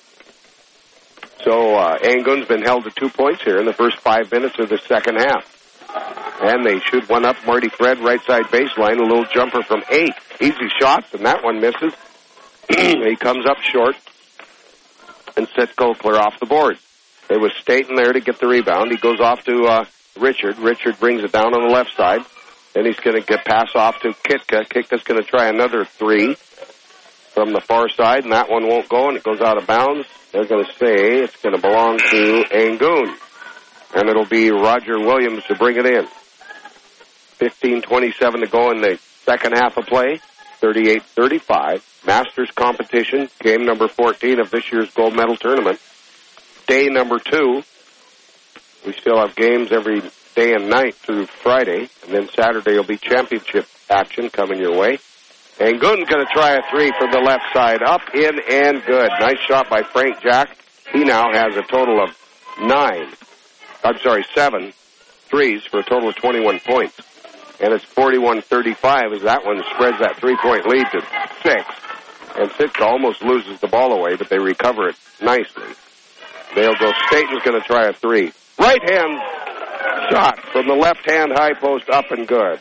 So uh, Angoon's been held to two points here in the first five minutes of the second half. And they shoot one up. Marty Fred, right side baseline, a little jumper from eight. Easy shots, and that one misses. He comes up short, and Sitka will clear off the board. It was Staten there to get the rebound. He goes off to uh, Richard. Richard brings it down on the left side. Then he's going to get pass off to Kitka. Kitka's going to try another three from the far side, and that one won't go, and it goes out of bounds. They're going to say it's going to belong to Angoon, and it'll be Roger Williams to bring it in. fifteen twenty-seven to go in the second half of play, thirty-eight thirty-five. Masters competition, game number fourteen of this year's gold medal tournament. Day number two. We still have games every day and night through Friday, and then Saturday will be championship action coming your way. Angun's going to try a three from the left side. Up, in, and good. Nice shot by Frank Jack. He now has a total of nine. I'm sorry, seven threes for a total of twenty-one points. And it's forty-one thirty-five as that one spreads that three-point lead to six. And Sitka almost loses the ball away, but they recover it nicely. They'll go, Staten's going to try a three. Right-hand shot from the left-hand high post, up and good.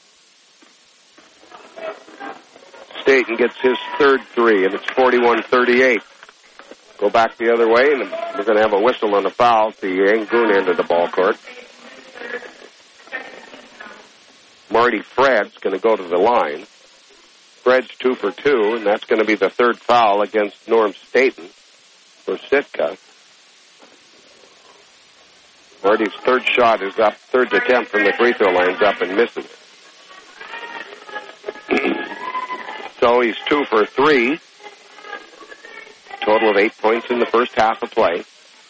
Staten gets his third three, and it's forty-one thirty-eight. Go back the other way, and we're going to have a whistle and a foul to the Angoon end of the ball court. Marty Fred's going to go to the line. Fred's two for two, and that's going to be the third foul against Norm Staten for Sitka. Marty's third shot is up, third attempt from the free throw line's up and misses. So he's two for three. Total of eight points in the first half of play.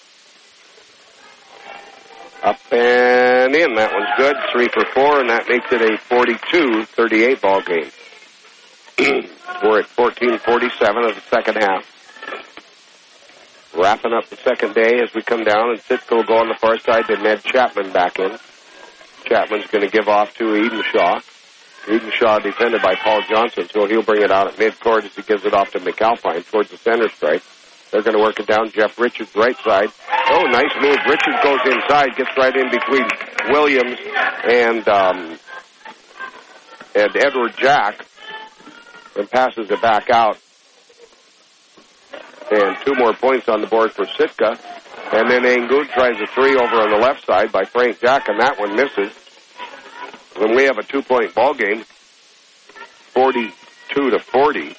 Up and in. That one's good. Three for four, and that makes it a forty-two thirty-eight ball game. We're at fourteen forty-seven of the second half. Wrapping up the second day as we come down, and Sitka will go on the far side to Ned Chapman back in. Chapman's going to give off to Edenshaw. Edenshaw defended by Paul Johnson, so he'll bring it out at midcourt as he gives it off to McAlpine towards the center stripe. They're going to work it down Jeff Richards' right side. Oh, nice move. Richards goes inside, gets right in between Williams and um, and Edward Jack, and passes it back out. And two more points on the board for Sitka. And then Angoon tries a three over on the left side by Frank Jack, and that one misses. When we have a two-point ball game, forty-two to forty.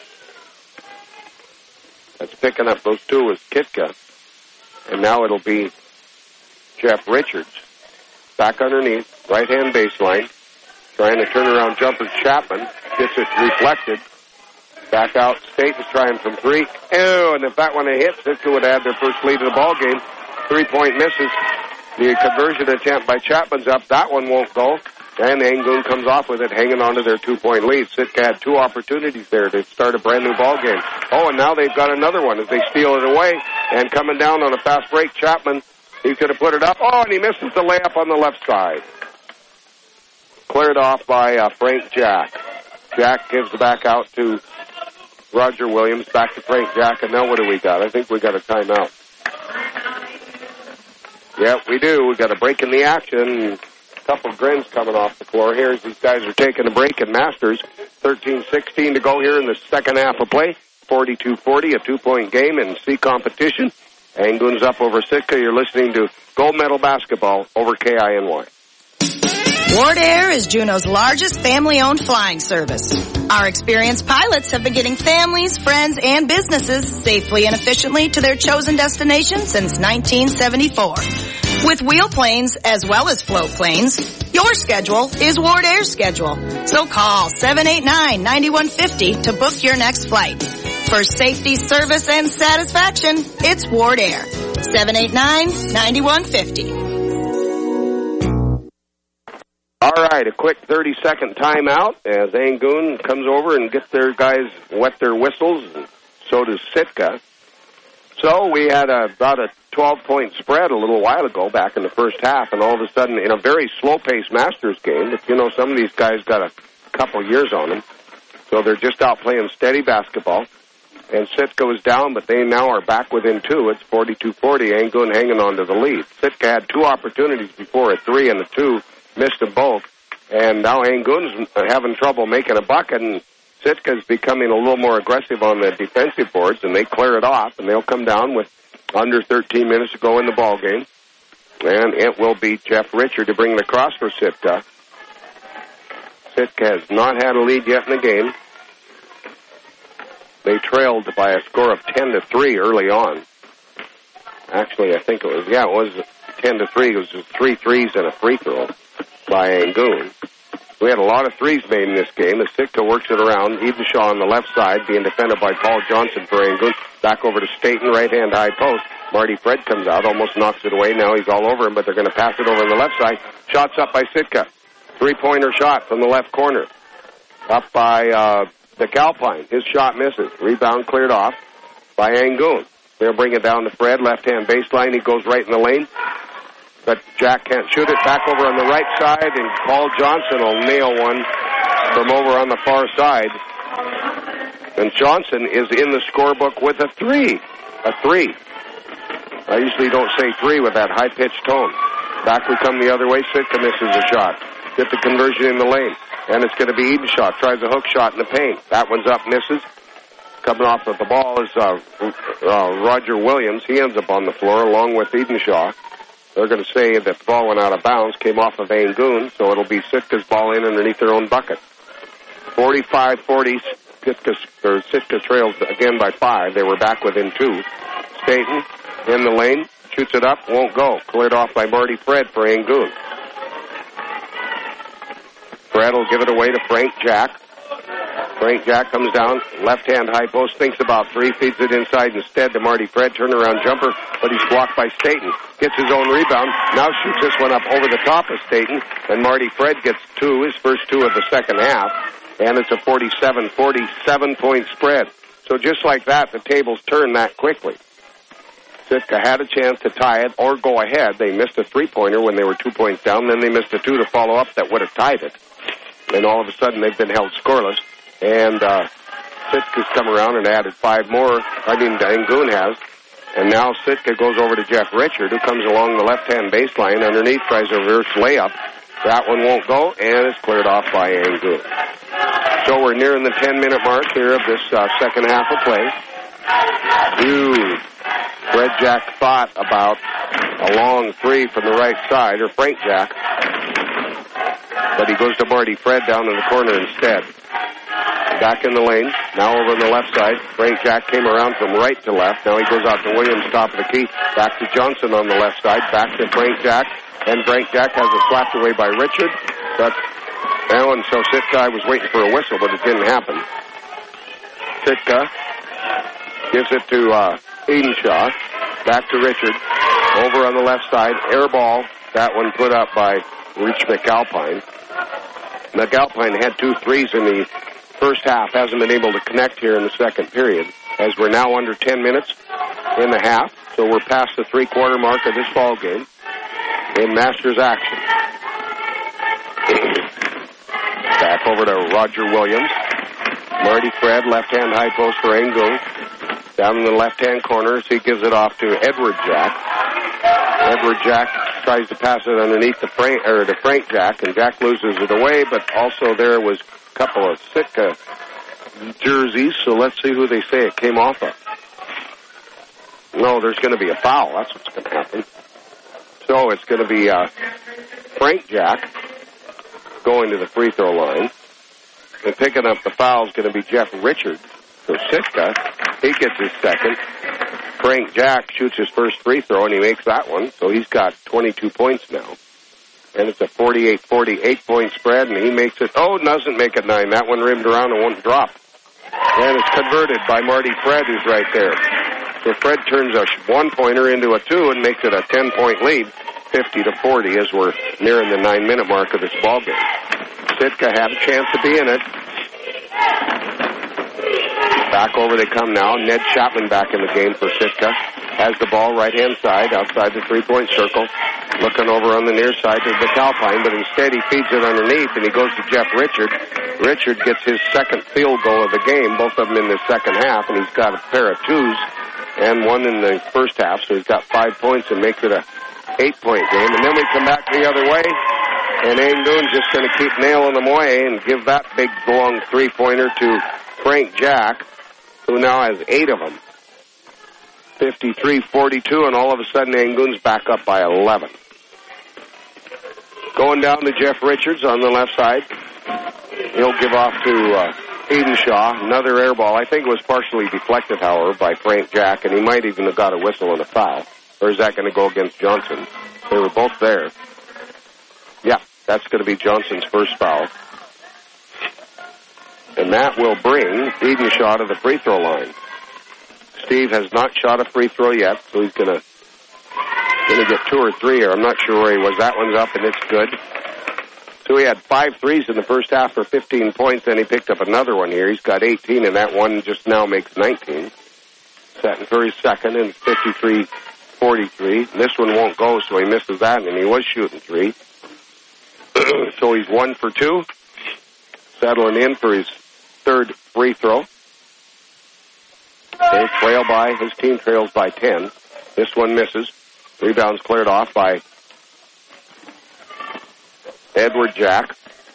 That's picking up those two with Kitka. And now it'll be Jeff Richards. Back underneath, right-hand baseline. Trying to turn around jumper Chapman. Gets it reflected. Back out, Staten's trying from three. Oh, and if that one had hit, Sitka would add their first lead of the ball game. Three-point misses. The conversion attempt by Chapman's up. That one won't go. And Angoon comes off with it, hanging on to their two-point lead. Sitka had two opportunities there to start a brand-new ball game. Oh, and now they've got another one as they steal it away. And coming down on a fast break, Chapman, he could have put it up. Oh, and he misses the layup on the left side. Cleared off by uh, Frank Jack. Jack gives it back out to Roger Williams, back to Frank Jack. And now what do we got? I think we got a timeout. Yeah, we do. We got a break in the action. Couple of grins coming off the floor here as these guys are taking a break in Masters. thirteen sixteen to go here in the second half of play. forty-two forty, a two-point game in C competition. Angoon's up over Sitka. You're listening to Gold Medal Basketball over K I N Y. Ward Air is Juneau's largest family-owned flying service. Our experienced pilots have been getting families, friends, and businesses safely and efficiently to their chosen destination since nineteen seventy-four. With wheel planes as well as float planes, your schedule is Ward Air's schedule. So call seven eight nine, nine one five zero to book your next flight. For safety, service, and satisfaction, it's Ward Air. seven eight nine, nine one five zero. All right, a quick thirty-second timeout as Angoon comes over and gets their guys wet their whistles, and so does Sitka. So we had a, about a twelve-point spread a little while ago back in the first half, and all of a sudden, in a very slow-paced Masters game, but, you know, some of these guys got a couple years on them, so they're just out playing steady basketball. And Sitka was down, but they now are back within two. It's forty-two forty, Angoon hanging on to the lead. Sitka had two opportunities before, a three and a two, missed them both, and now Angoon's having trouble making a bucket, and Sitka's becoming a little more aggressive on the defensive boards, and they clear it off, and they'll come down with under thirteen minutes to go in the ball game. And it will be Jeff Richard to bring the cross for Sitka. Sitka has not had a lead yet in the game. They trailed by a score of ten to three early on. Actually, I think it was, yeah, it was ten to three. It was just three threes and a free throw by Angoon. We had a lot of threes made in this game as Sitka works it around. Edenshaw on the left side being defended by Paul Johnson for Angoon. Back over to Staten, right-hand high post. Marty Fred comes out, almost knocks it away. Now he's all over him, but they're going to pass it over on the left side. Shots up by Sitka. Three-pointer shot from the left corner. Up by uh, McAlpine, his shot misses. Rebound cleared off by Angoon. They'll bring it down to Fred, left-hand baseline. He goes right in the lane. But Jack can't shoot it. Back over on the right side, and Paul Johnson will nail one from over on the far side. And Johnson is in the scorebook with a three. A three. I usually don't say three with that high-pitched tone. Back we come the other way. Sitka misses a shot. Get the conversion in the lane. And it's going to be Edenshaw. Tries a hook shot in the paint. That one's up, misses. Coming off of the ball is uh, uh, Roger Williams. He ends up on the floor along with Edenshaw. They're going to say that the ball went out of bounds, came off of Angoon, so it'll be Sitka's ball in underneath their own bucket. forty-five forty, Sitka, or Sitka trails again by five. They were back within two. Staten in the lane, shoots it up, won't go. Cleared off by Marty Fred for Angoon. Fred will give it away to Frank Jack. Frank Jack comes down, left-hand high post, thinks about three, feeds it inside instead to Marty Fred, turnaround jumper, but he's blocked by Staten. Gets his own rebound, now shoots this one up over the top of Staten, and Marty Fred gets two, his first two of the second half, and it's a forty-seven forty-seven point spread. So just like that, the tables turn that quickly. Sitka had a chance to tie it or go ahead. They missed a three-pointer when they were two points down, then they missed a two to follow up that would have tied it. And all of a sudden, they've been held scoreless. And uh, Sitka's come around and added five more. I mean, Angoon has. And now Sitka goes over to Jeff Richard, who comes along the left-hand baseline. Underneath, tries a reverse layup. That one won't go, and it's cleared off by Angoon. So we're nearing the ten-minute mark here of this uh, second half of play. Huge. Fred Jack thought about a long three from the right side, or Frank Jack. But he goes to Marty Fred down in the corner instead. Back in the lane, now over on the left side. Frank Jack came around from right to left. Now he goes out to Williams, top of the key. Back to Johnson on the left side. Back to Frank Jack. And Frank Jack has it slapped away by Richard. But now, and so Sitka was waiting for a whistle, but it didn't happen. Sitka gives it to uh, Edenshaw. Back to Richard. Over on the left side. Air ball. That one put up by Rich McAlpine. McAlpine had two threes in the first half, hasn't been able to connect here in the second period, as we're now under ten minutes in the half, so we're past the three-quarter mark of this ball game in Masters action. Back over to Roger Williams. Marty Fred, left-hand high post for Angoon. Down in the left-hand corner, so he gives it off to Edward Jack. Edward Jack tries to pass it underneath the Frank, or to Frank Jack, and Jack loses it away, but also there was couple of Sitka jerseys, so let's see who they say it came off of. No, there's going to be a foul. That's what's going to happen. So it's going to be uh, Frank Jack going to the free throw line. And picking up the foul is going to be Jeff Richard for Sitka. He gets his second. Frank Jack shoots his first free throw, and he makes that one, so he's got twenty-two points now. And it's a forty-eight forty-eight point spread, and he makes it, oh, doesn't make it nine. That one rimmed around and won't drop. And it's converted by Marty Fred, who's right there. So Fred turns a one-pointer into a two and makes it a ten-point lead, fifty to forty, as we're nearing the nine-minute mark of this ballgame. Sitka have a chance to be in it. Back over they come now. Ned Chapman back in the game for Sitka. Has the ball right-hand side outside the three-point circle. Looking over on the near side to McAlpine, but instead he feeds it underneath, and he goes to Jeff Richard. Richard gets his second field goal of the game, both of them in the second half, and he's got a pair of twos and one in the first half, so he's got five points and makes it a eight-point game. And then we come back the other way, and Angoon's just going to keep nailing them away and give that big, long three-pointer to Frank Jack, who now has eight of them. fifty-three forty-two, and all of a sudden Angoon's back up by eleven. Going down to Jeff Richards on the left side. He'll give off to uh, Edenshaw, another air ball. I think it was partially deflected, however, by Frank Jack, and he might even have got a whistle and a foul. Or is that going to go against Johnson? They were both there. Yeah, that's going to be Johnson's first foul. And that will bring Edenshaw to the free throw line. Steve has not shot a free throw yet, so he's going to going to get two or three here. I'm not sure where he was. That one's up, and it's good. So he had five threes in the first half for fifteen points, then he picked up another one here. He's got eighteen, and that one just now makes nineteen. Setting for his second, and fifty-three forty-three. This one won't go, so he misses that, and he was shooting three. So he's one for two, settling in for his third free throw. They trail by, his team trails by ten. This one misses. Rebound's cleared off by Edward Jack.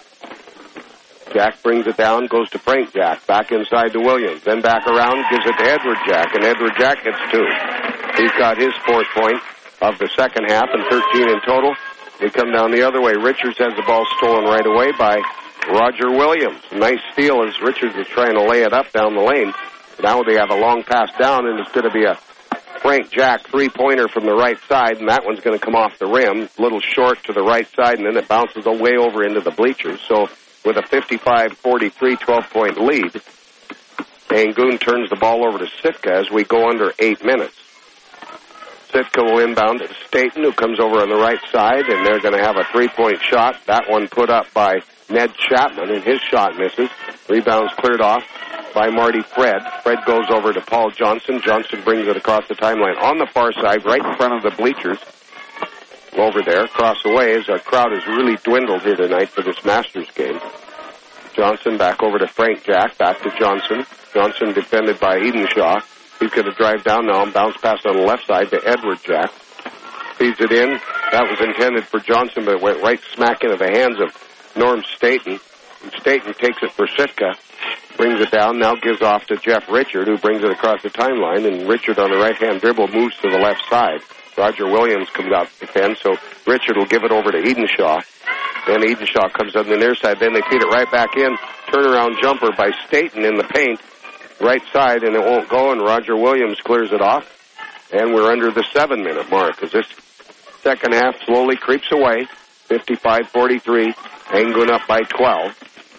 Jack brings it down, goes to Frank Jack, back inside to Williams, then back around, gives it to Edward Jack, and Edward Jack gets two. He's got his fourth point of the second half and thirteen in total. We come down the other way. Richards has the ball stolen right away by Roger Williams. Nice steal as Richards was trying to lay it up down the lane. Now they have a long pass down, and it's going to be a Frank Jack three-pointer from the right side, and that one's going to come off the rim, a little short to the right side, and then it bounces away over into the bleachers. So with a fifty-five forty-three twelve-point lead, Angoon turns the ball over to Sitka as we go under eight minutes. Sitka will inbound to Staten, who comes over on the right side, and they're going to have a three-point shot. That one put up by Ned Chapman, and his shot misses. Rebound's cleared off by Marty Fred. Fred goes over to Paul Johnson. Johnson brings it across the timeline on the far side, right in front of the bleachers. Over there, across the way, as our crowd has really dwindled here tonight for this Masters game. Johnson back over to Frank Jack, back to Johnson. Johnson defended by Edenshaw. He's going to drive down now and bounce pass on the left side to Edward Jack. Feeds it in. That was intended for Johnson, but it went right smack into the hands of Norm Staten. And Staten takes it for Sitka, brings it down, now gives off to Jeff Richard, who brings it across the timeline, and Richard on the right-hand dribble moves to the left side. Roger Williams comes out to defend, so Richard will give it over to Edenshaw. Then Edenshaw comes on the near side, then they feed it right back in. Turnaround jumper by Staten in the paint, right side, and it won't go, and Roger Williams clears it off. And we're under the seven-minute mark as this second half slowly creeps away. fifty-five forty-three, Angoon up by twelve.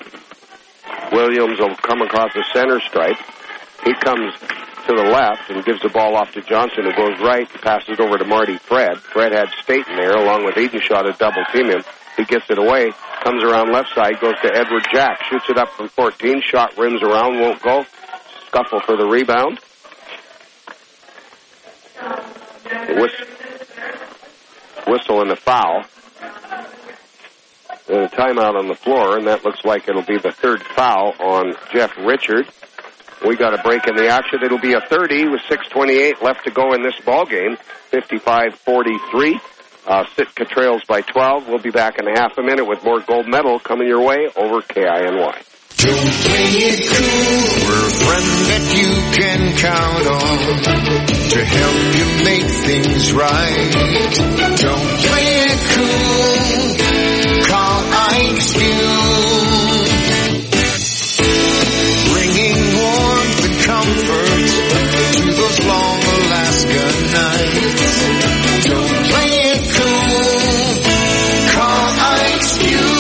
Williams will come across the center stripe. He comes to the left and gives the ball off to Johnson, who goes right, passes over to Marty Fred. Fred had Staten there, along with Edenshaw to double-team him. He gets it away, comes around left side, goes to Edward Jack, shoots it up from fourteen, shot rims around, won't go. Scuffle for the rebound. The whistle, whistle and the foul. And a timeout on the floor, and that looks like it'll be the third foul on Jeff Richard. We got a break in the action. It'll be a thirty with six twenty-eight left to go in this ball game. fifty-five forty-three. Uh, Sitka trails by twelve. We'll be back in a half a minute with more gold medal coming your way over K I N Y. Don't play it cool. We're a friend that you can count on to help you make things right. Don't play it cool. Call Ike's Fuel. Bringing warmth and comfort to those long Alaska nights. Don't play it cool. Call Ike's Fuel.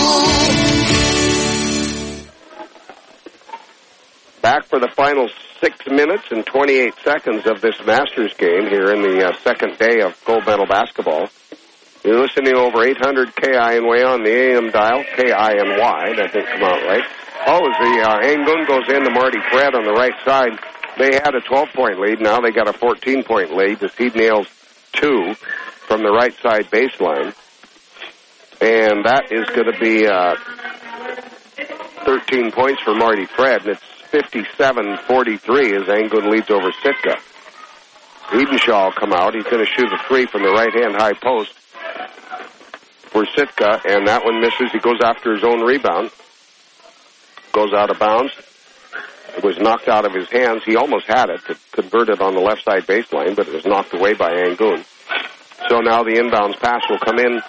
Back for the final six minutes and twenty-eight seconds of this Masters game here in the uh, second day of gold medal basketball. You're listening over eight hundred K I N Y on the A M dial, K I N Y, that didn't come out right. Oh, as the uh, Angoon goes into Marty Fred on the right side, they had a twelve-point lead. Now they got a fourteen-point lead as he nails two from the right side baseline. And that is going to be uh, thirteen points for Marty Fred, and it's fifty-seven forty-three as Angoon leads over Sitka. Edenshaw will come out. He's going to shoot a three from the right-hand high post for Sitka, and that one misses. He goes after his own rebound. Goes out of bounds. It was knocked out of his hands. He almost had it to convert it on the left side baseline, but it was knocked away by Angoon. So now the inbounds pass will come in.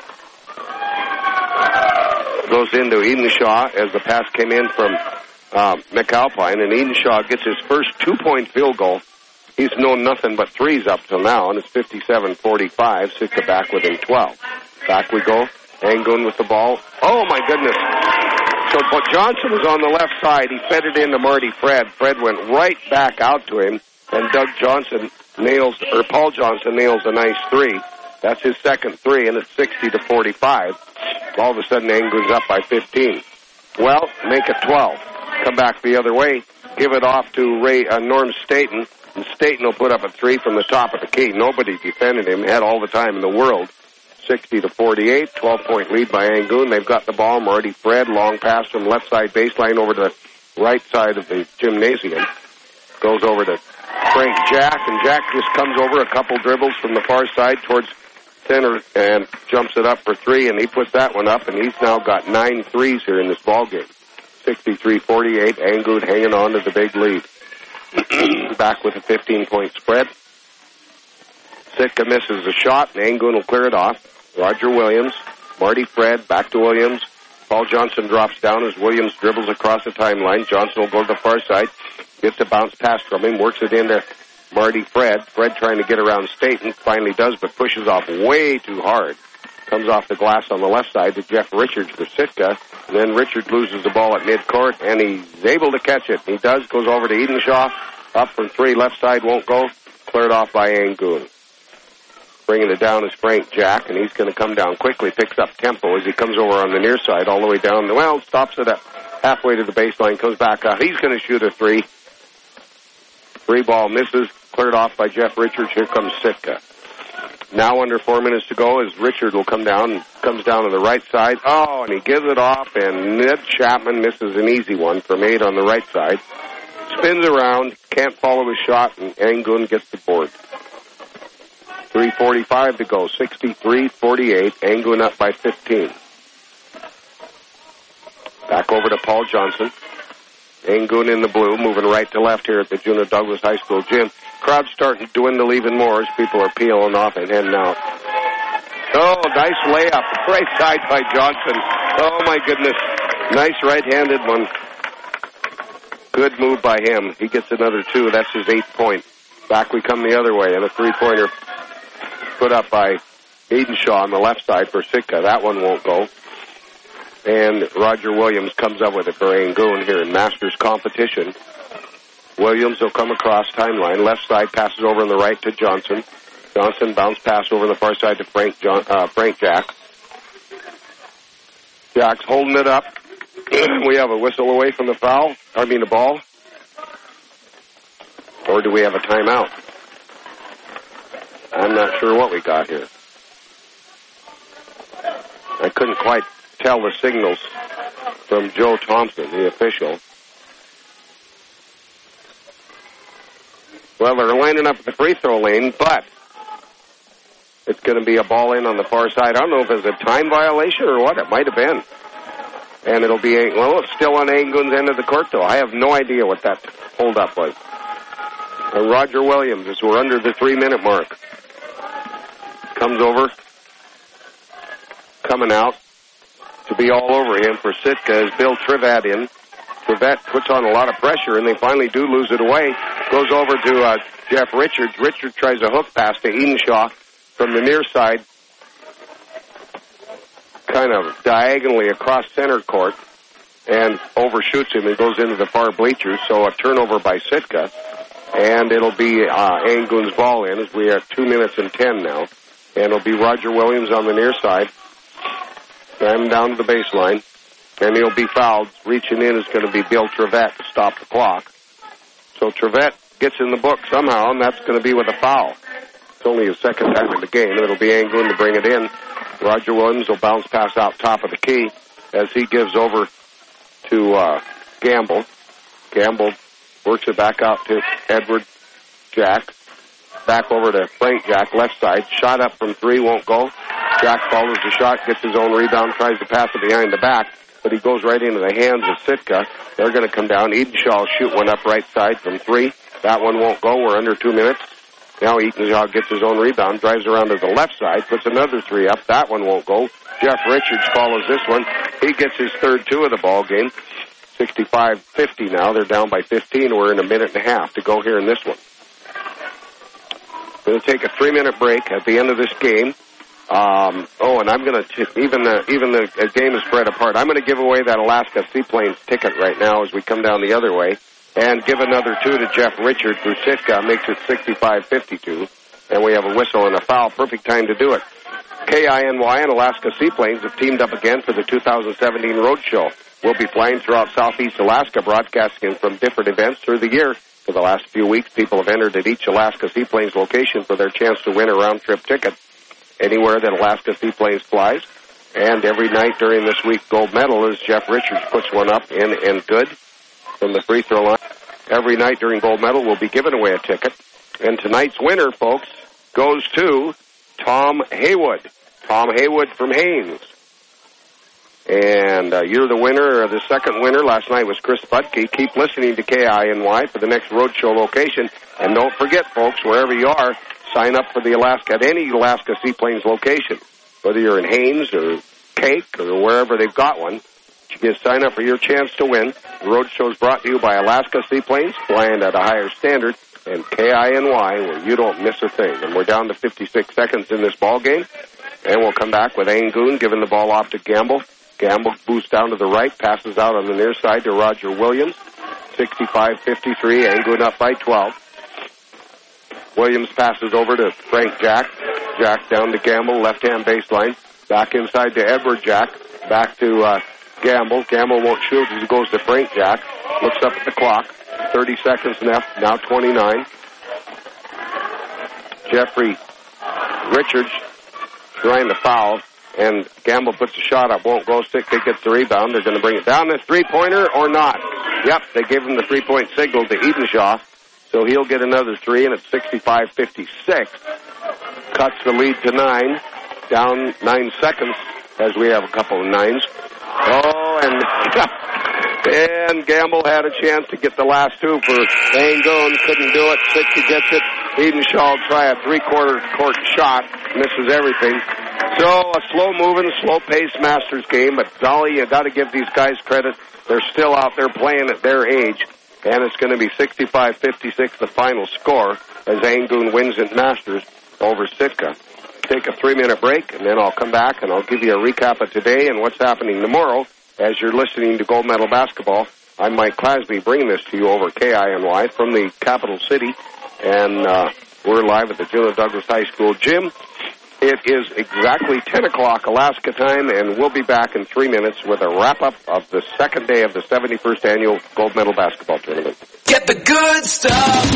Goes into Edenshaw as the pass came in from uh, McAlpine, and Edenshaw gets his first two-point field goal. He's known nothing but threes up till now, and it's fifty-seven forty-five. Sitka back within twelve. Back we go. Angoon with the ball. Oh, my goodness. So but Johnson was on the left side. He fed it into Marty Fred. Fred went right back out to him, and Doug Johnson nails, or Paul Johnson nails a nice three. That's his second three, and it's sixty to forty-five. All of a sudden, Angoon's up by fifteen. Well, make it twelve. Come back the other way. Give it off to Ray uh, Norm Staten. And Staten will put up a three from the top of the key. Nobody defended him. Had all the time in the world. sixty to forty-eight. twelve-point lead by Angoon. They've got the ball. Marty Fred, long pass from left side baseline over to the right side of the gymnasium. Goes over to Frank Jack, and Jack just comes over a couple dribbles from the far side towards center and jumps it up for three, and he puts that one up, and he's now got nine threes here in this ball game. sixty-three forty-eight, Angoon hanging on to the big lead. Back with a fifteen-point spread. Sitka misses a shot, and Angoon will clear it off. Roger Williams, Marty Fred, back to Williams. Paul Johnson drops down as Williams dribbles across the timeline. Johnson will go to the far side, gets a bounce pass from him, works it into Marty Fred. Fred trying to get around Staten, finally does, but pushes off way too hard. Comes off the glass on the left side to Jeff Richards for Sitka. And then Richards loses the ball at midcourt, and he's able to catch it. He does, goes over to Edenshaw. Up from three, left side won't go. Cleared off by Angoon. Bringing it down is Frank Jack, and he's going to come down quickly, picks up tempo as he comes over on the near side, all the way down. Well, stops it at halfway to the baseline, comes back up. He's going to shoot a three. Three ball misses, cleared off by Jeff Richards. Here comes Sitka. Now under four minutes to go as Richard will come down, comes down to the right side. Oh, and he gives it off, and Ned Chapman misses an easy one from eight on the right side. Spins around, can't follow his shot, and Angoon gets the board. three forty-five to go, sixty-three forty-eight, Angoon up by fifteen. Back over to Paul Johnson. Angoon in the blue, moving right to left here at the Juneau Douglas High School gym. Crowd's starting to dwindle even more as people are peeling off and heading out. Oh, nice layup, right side by Johnson. Oh, my goodness. Nice right-handed one. Good move by him. He gets another two. That's his eighth point. Back we come the other way, and a three-pointer put up by Edenshaw on the left side for Sitka. That one won't go. And Roger Williams comes up with it for Angoon here in Masters competition. Williams will come across timeline. Left side passes over on the right to Johnson. Johnson bounce pass over on the far side to Frank John, uh, Frank Jack. Jack's holding it up. We have a whistle away from the foul. I mean the ball. Or do we have a timeout? I'm not sure what we got here. I couldn't quite tell the signals from Joe Thompson, the official. Well, they're lining up at the free throw lane, but it's going to be a ball in on the far side. I don't know if it's a time violation or what. It might have been. And it'll be, well, it's still on Angoon's end of the court, though. I have no idea what that holdup was. And Roger Williams, as we're under the three-minute mark, comes over, coming out to be all over him for Sitka is Bill Trivet in. Trivet puts on a lot of pressure, and they finally do lose it away. Goes over to uh, Jeff Richards. Richards tries a hook pass to Edenshaw from the near side, kind of diagonally across center court, and overshoots him and goes into the far bleachers. So a turnover by Sitka, and it'll be uh, Angoon's ball in as we are two minutes and ten now. And it'll be Roger Williams on the near side. Driving down to the baseline. And he'll be fouled. Reaching in is going to be Bill Trivet to stop the clock. So Trivet gets in the book somehow, and that's going to be with a foul. It's only his second time in the game. It'll be Angoon to bring it in. Roger Williams will bounce pass out top of the key as he gives over to uh, Gamble. Gamble works it back out to Edward Jack. Back over to Frank Jack, left side. Shot up from three, won't go. Jack follows the shot, gets his own rebound, tries to pass it behind the back, but he goes right into the hands of Sitka. They're going to come down. Edenshaw will shoot one up right side from three. That one won't go. We're under two minutes. Now Edenshaw gets his own rebound, drives around to the left side, puts another three up. That one won't go. Jeff Richards follows this one. He gets his third two of the ball game. sixty-five fifty now. They're down by fifteen. We're in a minute and a half to go here in this one. Going to take a three-minute break at the end of this game. Um, oh, and I'm going to, even the even the uh, game is spread apart. I'm going to give away that Alaska Seaplanes ticket right now as we come down the other way, and give another two to Jeff Richards, who Sitka makes it sixty-five fifty-two, and we have a whistle and a foul. Perfect time to do it. K I N Y and Alaska Seaplanes have teamed up again for the two thousand seventeen Road Show. We'll be flying throughout southeast Alaska, broadcasting from different events through the year. For the last few weeks, people have entered at each Alaska Seaplanes location for their chance to win a round-trip ticket anywhere that Alaska Seaplanes flies. And every night during this week, gold medal, as Jeff Richards puts one up in and good from the free throw line. Every night during gold medal, we'll be giving away a ticket. And tonight's winner, folks, goes to Tom Haywood. Tom Haywood from Haines. And uh, you're the winner, uh, the second winner. Last night was Chris Budke. Keep listening to K I N Y for the next roadshow location. And don't forget, folks, wherever you are, sign up for the Alaska, at any Alaska Seaplanes location. Whether you're in Haines or Cake or wherever they've got one, you can sign up for your chance to win. The roadshow is brought to you by Alaska Seaplanes, flying at a higher standard, and K I N Y, where you don't miss a thing. And we're down to fifty-six seconds in this ball game. And we'll come back with Angoon giving the ball off to Gamble. Gamble boosts down to the right, passes out on the near side to Roger Williams. sixty-five fifty-three, Angoon up by twelve. Williams passes over to Frank Jack. Jack down to Gamble, left-hand baseline. Back inside to Edward Jack. Back to uh, Gamble. Gamble won't shoot as he goes to Frank Jack. Looks up at the clock. thirty seconds left, now twenty-nine. Jeffrey Richards trying to foul. And Gamble puts a shot up, won't go. Stick gets the rebound. They're going to bring it down. This three-pointer or not? Yep, they gave him the three-point signal to Edenshaw. So he'll get another three, and it's sixty-five fifty-six. Cuts the lead to nine. Down nine seconds as we have a couple of nines. Oh, and and Gamble had a chance to get the last two for Angoon. Couldn't do it. sixty gets it. Edenshaw will try a three-quarter court shot. Misses everything. So a slow-moving, slow-paced Masters game, but Dolly, you got to give these guys credit. They're still out there playing at their age, and it's going to be sixty-five fifty-six the final score as Angoon wins at Masters over Sitka. Take a three-minute break, and then I'll come back and I'll give you a recap of today and what's happening tomorrow as you're listening to Gold Medal Basketball. I'm Mike Clasby, bringing this to you over K I N Y from the capital city, and uh, we're live at the Juneau Douglas High School gym. It is exactly ten o'clock Alaska time, and we'll be back in three minutes with a wrap-up of the second day of the seventy-first Annual Gold Medal Basketball Tournament. Get the good stuff!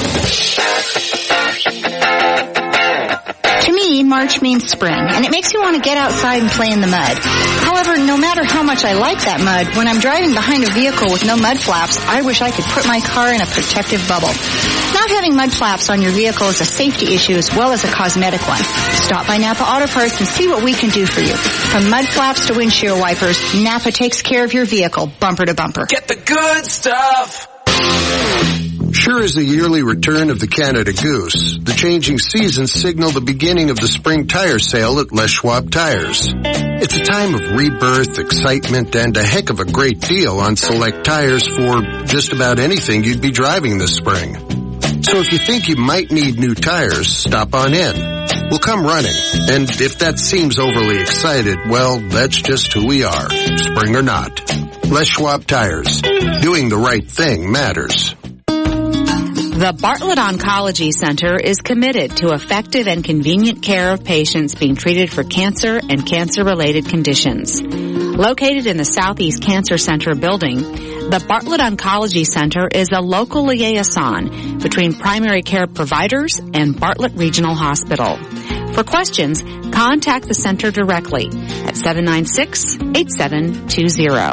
To me, March means spring, and it makes me want to get outside and play in the mud. However, no matter how much I like that mud, when I'm driving behind a vehicle with no mud flaps, I wish I could put my car in a protective bubble. Not having mud flaps on your vehicle is a safety issue as well as a cosmetic one. Stop by Napa Auto Parts and see what we can do for you. From mud flaps to windshield wipers, Napa takes care of your vehicle bumper to bumper. Get the good stuff! Sure as the yearly return of the Canada Goose, the changing seasons signal the beginning of the spring tire sale at Les Schwab Tires. It's a time of rebirth, excitement, and a heck of a great deal on select tires for just about anything you'd be driving this spring. So if you think you might need new tires, stop on in. We'll come running. And if that seems overly excited, well, that's just who we are, spring or not. Les Schwab Tires. Doing the right thing matters. The Bartlett Oncology Center is committed to effective and convenient care of patients being treated for cancer and cancer-related conditions. Located in the Southeast Cancer Center building, the Bartlett Oncology Center is a local liaison between primary care providers and Bartlett Regional Hospital. For questions, contact the center directly at seven nine six, eight seven two zero.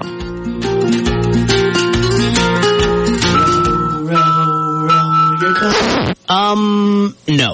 Um, no.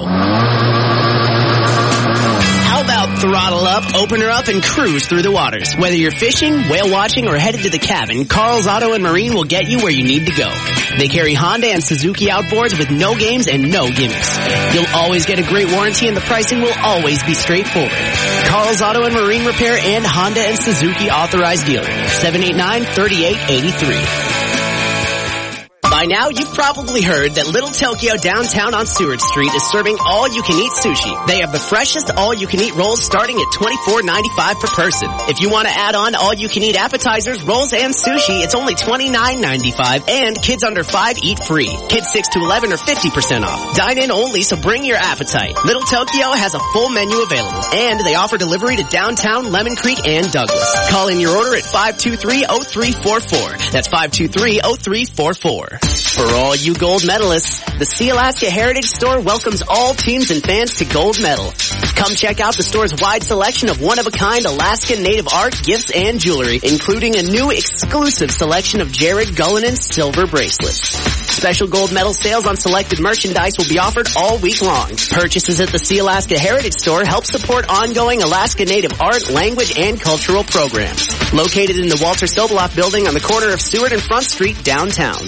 How about throttle up, open her up, and cruise through the waters? Whether you're fishing, whale watching, or headed to the cabin, Carl's Auto and Marine will get you where you need to go. They carry Honda and Suzuki outboards with no games and no gimmicks. You'll always get a great warranty, and the pricing will always be straightforward. Carl's Auto and Marine Repair and Honda and Suzuki authorized dealer. seven eight nine, three eight eight three. By now, you've probably heard that Little Tokyo downtown on Seward Street is serving all-you-can-eat sushi. They have the freshest all-you-can-eat rolls starting at twenty-four ninety-five per person. If you want to add on all-you-can-eat appetizers, rolls, and sushi, it's only twenty-nine ninety-five, and kids under five eat free. Kids six to eleven are fifty percent off. Dine in only, so bring your appetite. Little Tokyo has a full menu available, and they offer delivery to downtown, Lemon Creek, and Douglas. Call in your order at five two three, oh three four four. That's five two three, oh three four four. For all you gold medalists, the Sealaska Heritage Store welcomes all teams and fans to Gold Medal. Come check out the store's wide selection of one-of-a-kind Alaskan native art, gifts, and jewelry, including a new exclusive selection of Jared Gullinan silver bracelets. Special Gold Medal sales on selected merchandise will be offered all week long. Purchases at the Sealaska Heritage Store help support ongoing Alaska Native art, language, and cultural programs. Located in the Walter Soboloff building on the corner of Seward and Front Street, downtown.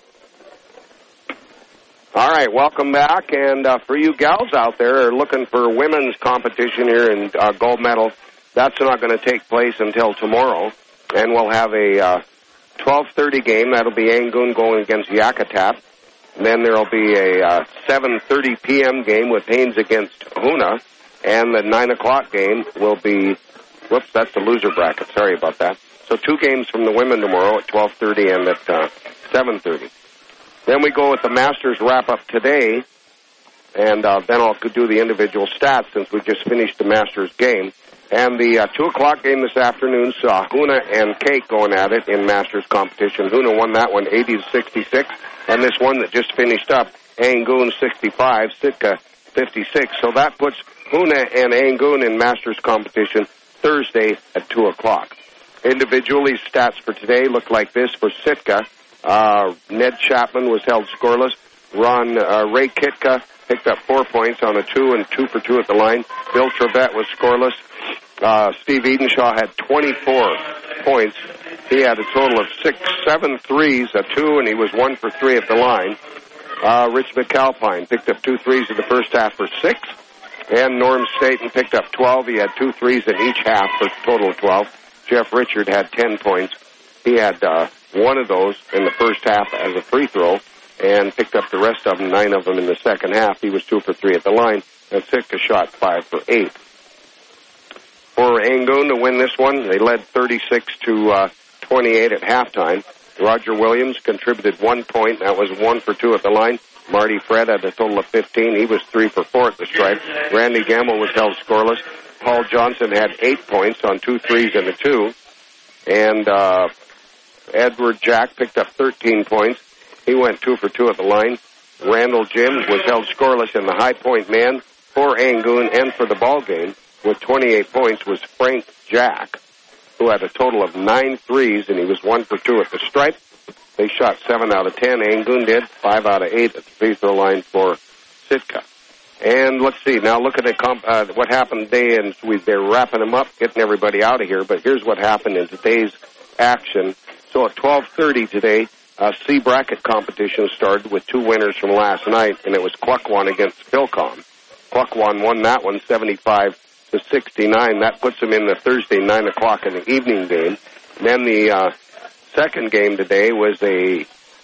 All right, welcome back. And uh, for you gals out there who are looking for women's competition here in uh, Gold Medal, that's not going to take place until tomorrow. And we'll have a uh, twelve thirty game. That'll be Angoon going against Yakutat. And then there will be a uh, seven thirty p.m. game with Haines against Hoona. And the nine o'clock game will be, whoops, that's the loser bracket. Sorry about that. So two games from the women tomorrow at twelve thirty and at uh, seven thirty. Then we go with the Masters wrap-up today, and uh, then I'll do the individual stats since we just finished the Masters game. And the uh, two o'clock game this afternoon saw Hoona and Cake going at it in Masters competition. Hoona won that one eighty to sixty-six, and this one that just finished up, Angoon sixty-five, Sitka fifty-six. So that puts Hoona and Angoon in Masters competition Thursday at two o'clock. Individually, stats for today look like this for Sitka. Uh, Ned Chapman was held scoreless. Ron uh, Ray Kitka picked up four points on a two and two for two at the line. Bill Trevette was scoreless. Uh, Steve Edenshaw had twenty-four points. He had a total of six, seven threes, a two, and he was one for three at the line. Uh, Rich McAlpine picked up two threes in the first half for six. And Norm Staten picked up twelve. He had two threes in each half for a total of twelve. Jeff Richard had ten points. He had uh, one of those in the first half as a free throw and picked up the rest of them, nine of them in the second half. He was two for three at the line, and Sitka shot five for eight. For Angoon to win this one, they led thirty-six to twenty-eight at halftime. Roger Williams contributed one point. That was one for two at the line. Marty Fred had a total of fifteen. He was three for four at the stripe. Randy Gamble was held scoreless. Paul Johnson had eight points on two threes and a two. And uh, Edward Jack picked up thirteen points. He went two for two at the line. Randall Jim was held scoreless, and the high point man for Angoon and for the ball game with twenty-eight points was Frank Jack, who had a total of nine threes, and he was one for two at the stripe. They shot seven out of ten. Angoon did five out of eight at the free throw line for Sitka. And let's see, now look at the comp, uh, what happened today, and we, they're wrapping them up, getting everybody out of here, but here's what happened in today's action. So at twelve thirty today, uh, C bracket competition started with two winners from last night, and it was Cluckwan against Philcom. Cluckwan won that one seventy-five to sixty-nine. That puts them in the Thursday nine o'clock in the evening game. And then the uh, second game today was a,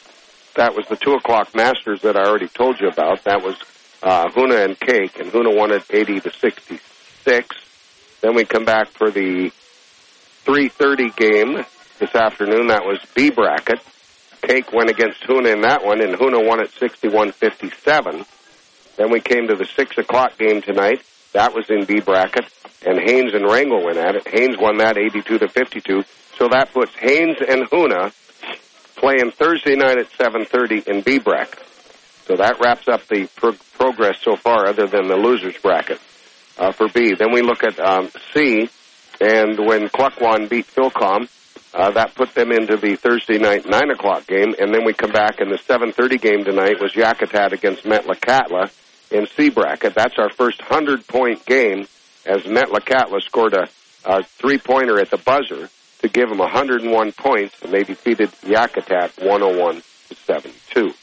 that was the two o'clock Masters that I already told you about. That was uh, Hoona and Cake, and Hoona won it eighty to sixty-six. Then we come back for the three thirty game this afternoon. That was B bracket. Cake went against Hoona in that one, and Hoona won it sixty-one fifty-seven. Then we came to the six o'clock game tonight. That was in B bracket, and Haines and Wrangell went at it. Haines won that eighty-two to fifty-two. So that puts Haines and Hoona playing Thursday night at seven thirty in B bracket. So that wraps up the pro- progress so far, other than the losers bracket uh, for B. Then we look at um, C, and when Cluckwan beat Philcom, uh, that put them into the Thursday night nine o'clock game. And then we come back, and the seven thirty game tonight was Yakutat against Metlakatla in C bracket. That's our first hundred-point game, as Metlakatla scored a, a three-pointer at the buzzer to give them one hundred one points, and they defeated Yakutat one oh one to seventy-two.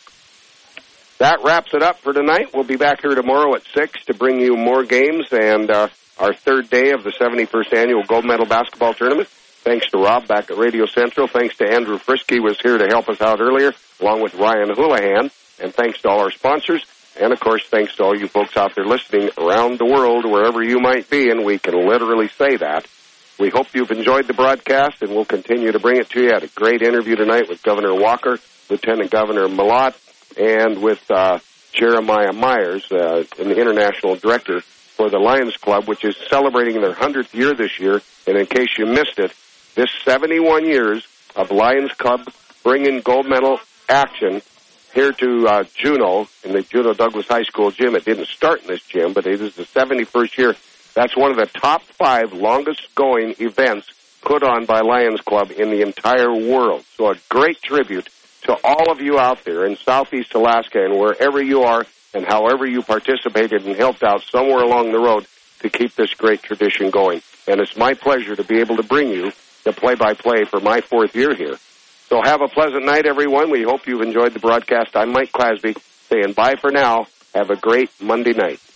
That wraps it up for tonight. We'll be back here tomorrow at six to bring you more games and uh, our third day of the seventy-first Annual Gold Medal Basketball Tournament. Thanks to Rob back at Radio Central. Thanks to Andrew Frisky, who was here to help us out earlier, along with Ryan Houlihan. And thanks to all our sponsors. And, of course, thanks to all you folks out there listening around the world, wherever you might be, and we can literally say that. We hope you've enjoyed the broadcast, and we'll continue to bring it to you. I had a great interview tonight with Governor Walker, Lieutenant Governor Malott, and with uh, Jeremiah Myers, uh, the International Director for the Lions Club, which is celebrating their hundredth year this year. And in case you missed it, this seventy-one years of Lions Club bringing gold medal action here to uh, Juneau, in the Juneau Douglas High School gym. It didn't start in this gym, but it is the seventy-first year. That's one of the top five longest-going events put on by Lions Club in the entire world. So a great tribute to all of you out there in Southeast Alaska and wherever you are and however you participated and helped out somewhere along the road to keep this great tradition going. And it's my pleasure to be able to bring you the play-by-play for my fourth year here. So have a pleasant night, everyone. We hope you've enjoyed the broadcast. I'm Mike Clasby saying bye for now. Have a great Monday night.